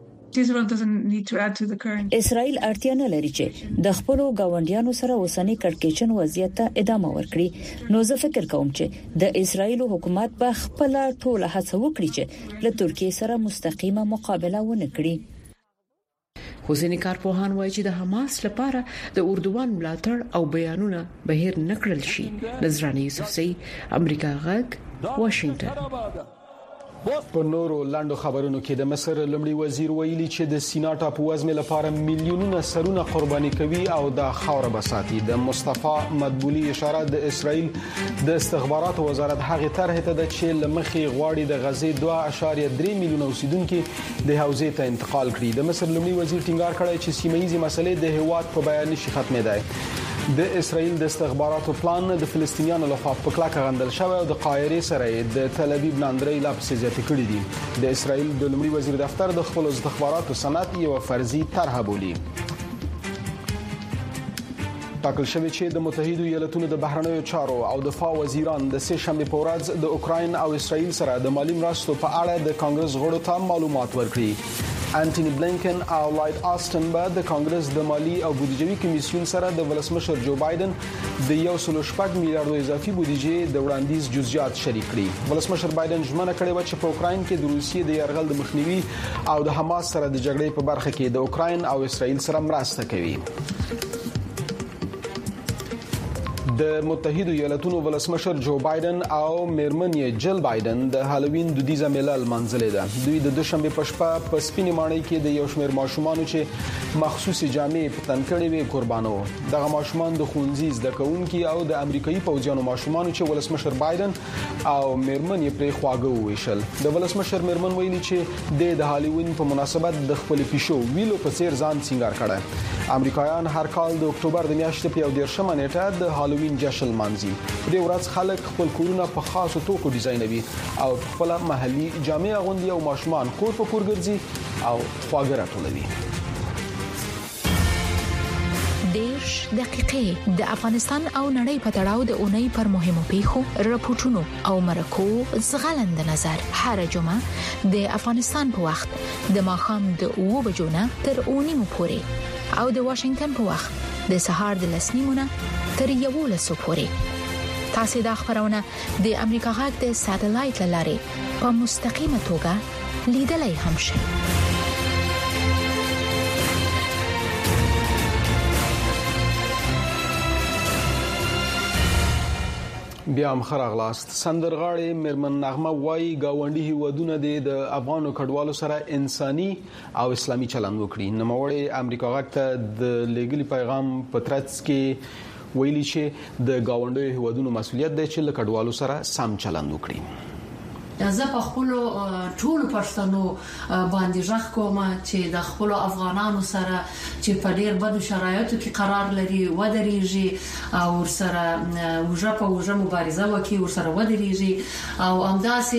T: اسرائیل اړتیا نه لري چې د خپل گاونډیانو سره اوسنی کړکېچن وضعیت ته ادامه ورکړي. نو زه فکر کوم چې د اسرائیل حکومت به خپل ټول هڅه وکړي چې له ترکیه سره مستقیمه مقابله ونه کړي.
E: خو ځینې کارپوهان وایي چې د حماس لپاره د اردوغان ملاتړ او بیانونه بهیر نکړل شي. نظرانه یوسفزئی، امریکا غږ، واشنگټن.
M: په نورو لاندو خبرونو کې د مصر لومړي وزیر ویلي چې د سینا ټاپو وزمې لپاره میلیونونه سرونه قرباني کوي او د خاور بساتي. د مصطفی مدبولي اشاره د اسرائیل د استخباراتو وزارت هغه طرح ته د چې لمخې غواړي د غزې 2.3 میلیونه اوسیدونکو د حوزې ته انتقال کړي. د مصر لومړي وزیر ټینګار کړی چې سیمایي مسلې د هواد په بیان نشي ختمېدای. د اسرائیل د استخباراتو پلان د فلسطینیانو لخوا په کلکه غندل شوی او د قاهره سره د تل ابیب لاندري لا پسې زیات کړی دي. د اسرائیل د لومړي وزیر دفتر د خپل استخباراتو صنعت یو فرضي طرح بولي. ټاکل شوی چې د متحده ایالاتونو د بهرنیو چارو او دفاع وزیران د سه شنبه په ورځ د اوکراین او اسرائیل سره د مالی مرستو په اړه د کانګرس غړو ته معلومات ورکړي. انټونی بلینکن او لایډ آستن به د کانګرس د مالی او بودیجوي کمیسیون سره د ولسمشر جو بایدن د 1.8 میلیارډ اضافي بودیجې د وړاندیز جزئیات شریک کړي. ولسمشر بایدن ژمنه کړې و چې په اوکراین کې د روسیې د یرغل د مخنیوي او د حماس سره د جګړې په برخه کې د اوکراین او اسرائیل سره مرسته کوي. د متحده ایالاتونو ولسمشر جو بایدن او میرمن جل بایدن د هالووین دودیزه میله منځلې ده. دوی د دوشنبه په شپه په سپینې ماڼۍ کې د یو شمېر ماشومان چې مخصوصي جامې په تن کړې وي قربانو. دغه ماشومان د ښوونځي زده کوونکي او د امریکایي پوځیانو ماشومان چې ولسمشر بایدن او میرمن یې پرې خواږه وویشل. د ولسمشر میرمن ویلي چې د هالووین په مناسبت د خپل پیشو ویلو په څیر ځان سنگار کړه. امریکایان هر کال د اکتوبر د میاشتې په 10 نیټه د هالووین جشن مانځي. په دې ورځ خلک خپل کورونه په خاصو توکو ډیزاینوي او خپل محلي جامې اغوندي او ماشومان کور په کور ګرځي او خواږه راټولوي.
I: 10 دقیقې د افغانستان او نړۍ په تړاو د اونۍ پر مهمو پیښو، راپورټونو او مرکو زغلند نظر هر جمعه د افغانستان په وخت د ماښام د 2 بجو نه تر 9 پورې او د واشنگټن په وخت د سهار د 10 تر 11 پورې. تاسو د خبرونه د امریکا غږ د ساتلایت لارې په مستقیمه توګه لیدلای هم شئ.
M: بیا هم خراغلاست. سندرغاړي میرمن نغمه وایي گاونډي هیوادونه د افغانو کډوالو سره انساني او اسلامي چلند وکړي. نوموړي امریکا غږ ته د لګلي پیغام په ترڅ کې ویلي چې د گاونډي هیوادونو مسولیت دی چې له کډوالو سره سم چلند وکړي.
C: زه په خپل ټول پښتنو باندې ځخ کوم چې د خپل افغانانو سره چې په ډیر بدو شرایطو کې قرار لري ودرېږي او ورسره وجه مبارزه وکړي ورسره ودرېږي او همداسې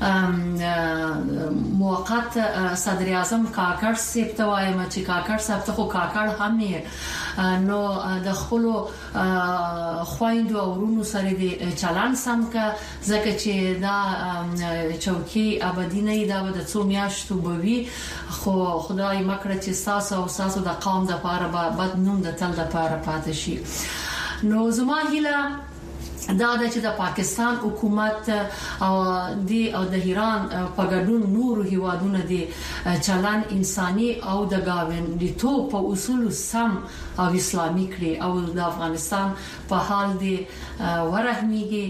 C: موقت صدر اعظم کاکړ صاحب ته وایم چې کاکړ صاحب ته خو کاکړ هم نو د خپل خويندو او ورونو سره د چلان سم کا ځکه چې دا چوکي ابدي نه دا د څو میاشتو بوي خو خدای مکړه چې ساسو د قوم د لپاره بد نوم د تل د لپاره پاتې شي نو زما هیله دا چې د پاکستان حکومت او د ایران په ګډون نور هیوادونو د چلان انساني او د گاونډیتوب په اصول سم او اسلامي کړي او د افغانستان په حال دی ورحمیږي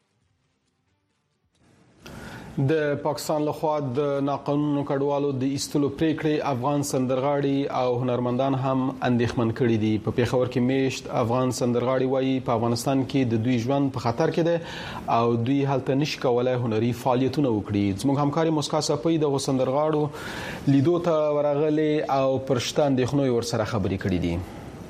M: د پاکستان لخوا د ناقانونه کډوالو د ایستلو پریکړې افغان سندرغاړي او هنرمندان هم اندېښمن کړي دي په پیښور کې میشت افغان سندرغاړي وایي په افغانستان کې د دوی ژوند په خطر کې دی او دوی هلته نشي کولای هنري فعالیتونه وکړي زموږ همکاري مسکا صفي د سندرغاړو لیدو ته ورغلي او پرشته اندېښنو ورسره خبرې کړې دي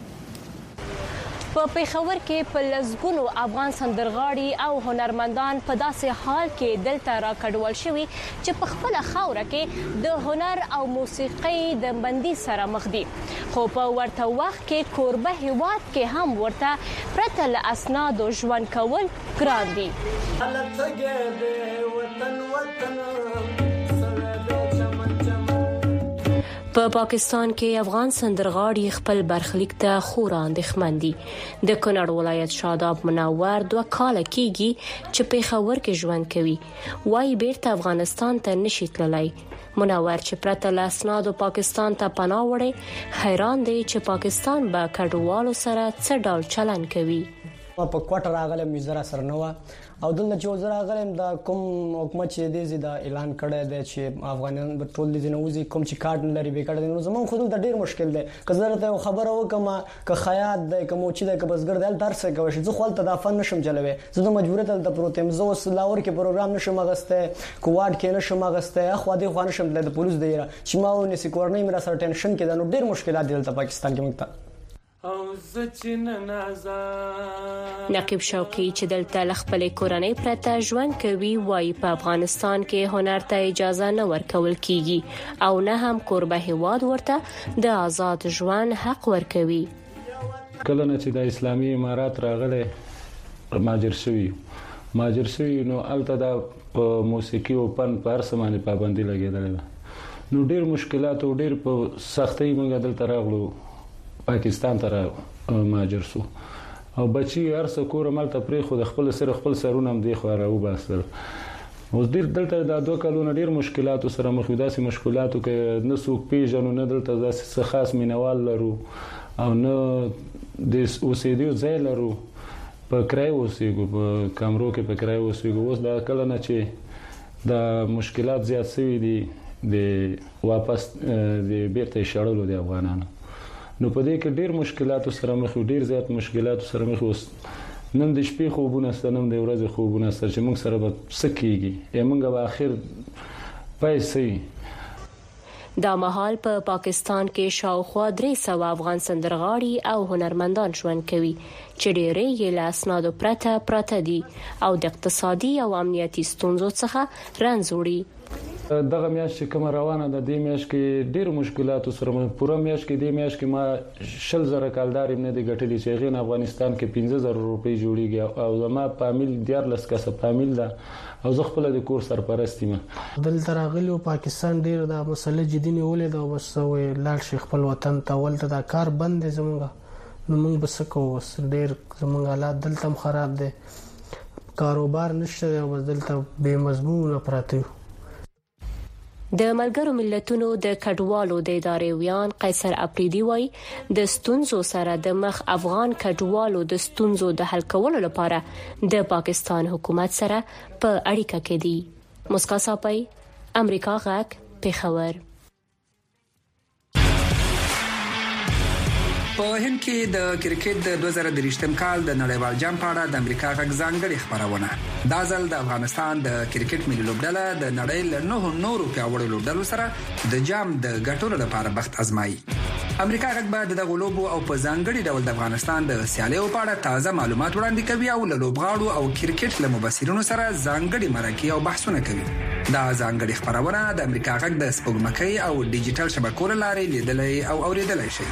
H: په پیښور کې په لزګونو افغان سندرغاړي او هنرمندان په داسې حال کې دلته راکډول شوي چې په خپل خاوره کې د هنر او موسیقي د بندي سره مخ دي خو په ورته وخت کې کوربه هیواد کې هم ورته پرته له اسنادو ژوند کول ګران دي په پاکستان کې افغان سندرغاړي خپل برخلیک ته خورا اندېښمن دي د کونړ ولایت شاداب منور 2 کال کېږي چې په پیښور کې ژوند کوي وايي بیرته افغانستان ته نشي تللی منور چې پرته له اسنادو پاکستان ته پناه وړي حیران دی چې پاکستان به کډوالو سره څه ډول چلن کوي
J: په کوټه راغله میزرا سره نو او دلته چې وزرا غلم د کوم حکومت چې دې زیاده اعلان کړی دی چې افغانان په ټول دي نوځي کوم چې کارت لري به کړی نو زمون خود ته ډیر مشکل دی که زه ته خبره وکم که خیاط دی کوم چې د بزګر دل درس کوي چې خپل تدافع نشم چلوي زه د مجبوریت ته پروتم زه وس لاور کې پروګرام نشم غسته کوواډ کې نشم غسته خو دې خو نشم د پولیس دی چې ما ونی سکورنۍ میرا سره ټینشن کې دا نو ډیر مشکلات دي د پاکستان کې مونږ
H: نقیب شوقي چې دلته خپل کورنۍ پرته ژوند کوي وايي په افغانستان کې هنر ته اجازه نه ورکول کیږي او نه هم کوربه هیواد ورته د آزاد ژوند حق ورکوي
X: کله نه چې د اسلامي امارات راغله ماجر شوی نو البته د موسیقي او فن پر سمانه پابندي لګیدل نو ډیر مشکلات او ډیر په سختۍ موږ دلته راغلو پاکستان ته ماجر شو او بچي ارسه کور ملته پرې خو د خپل سرونه هم دی خو راو باسل اوس ډیر دلته د 2 کلونو ډیر مشکلات سره مخ داسې مشکلاتو کې نه څوک پیژنو نه دلته داسې خاص مینوال لرو او نه د اوسېدو ځای لرو په کرای اوسېګو په کمرو کې په کرای اوسېګو اوس دا کله نه چې د مشکلات زیات شوي دي د واپس د بیرته شړلو د افغانانو نو په دې کې ډېر مشکلات سره مخ ډېر زیات مشکلات سره مخ اوس نن د شپې خوبونه ستنم د ورځې خوبونه سره چې موږ سره به سکیږي موږ به اخر پیسې
H: دا مهال په پاکستان کې شاوخوا 300 افغان سندرغاړي او هنرمندان ژوند کوي چې ډېرې یې له اسنادو پرته دي او د اقتصادي او امنیتي ستونزو څخه رنځ وړي
X: دغه میاشت چې کوم روانه ده د میاشت کې ډېر مشکلات سره پوره میاشت کې د میاشت کې ما 100,000 کالدار نه دی ګټلې چې غین افغانستان کې 15,000 روپۍ جوړیږي او زما فامیل 14 کسه فامیل ده او زه خپل د کور سرپرستی ما
Y: دلته راغلی پاکستان ډېر د مسله جدي نیولې ده او بس وې لاړ شي خپل وطن ته ولته دا کار بند زمونږ نو موږ بس کوو ډېر زمونږ حالات دلته خراب دي کاروبار نشته او دلته به مضمون پراته
H: د ملګرو ملتونو د کډوالو د ادارې ویان قیصر اپریدي وایي د ستونزو سره د مخ افغان کډوالو د ستونزو د حل کولو لپاره د پاکستان حکومت سره په اړیکه کې دي مسکا صاحب امریکا غاک پیښور
A: په هند کې د کرکټ د 2023م کال د نړیوال جام په اړه د امریکا غږ ځانګړي خبرونه. دا ځل د افغانستان د کرکټ ملي لوبډله د نړۍ له 9 نورو پیاوړو لوبډلو سره د جام د ګټلو لپاره بخت ازمایي. امریکا غږ به د غلوبو او په ځانګړي ډول د افغانستان د سیالیو په اړه تازه معلومات وړاندې کوي او له لوبغاړو او کرکټ له مبصرینو سره ځانګړي مرکې او بحثونه کوي. دا ځانګړي خبرونه د امریکا غږ د سپوږمکۍ او ډیجیټل شبکو لارې لیدلای او اوریدلای شي.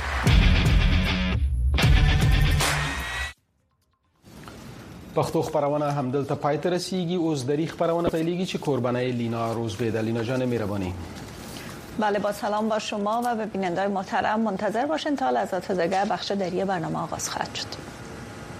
M: پښتو خبرونه همدلته پای ته رسیدي. اوس د ریخ خبرونه پیلېږي چې قربانی لینا روزبه لینا جان مهربانی.
K: بله با سلام با شما و به بینندگان محترم منتظر باشین تا لحظات دیگر بخش دری برنامه آغاز خواهد شد.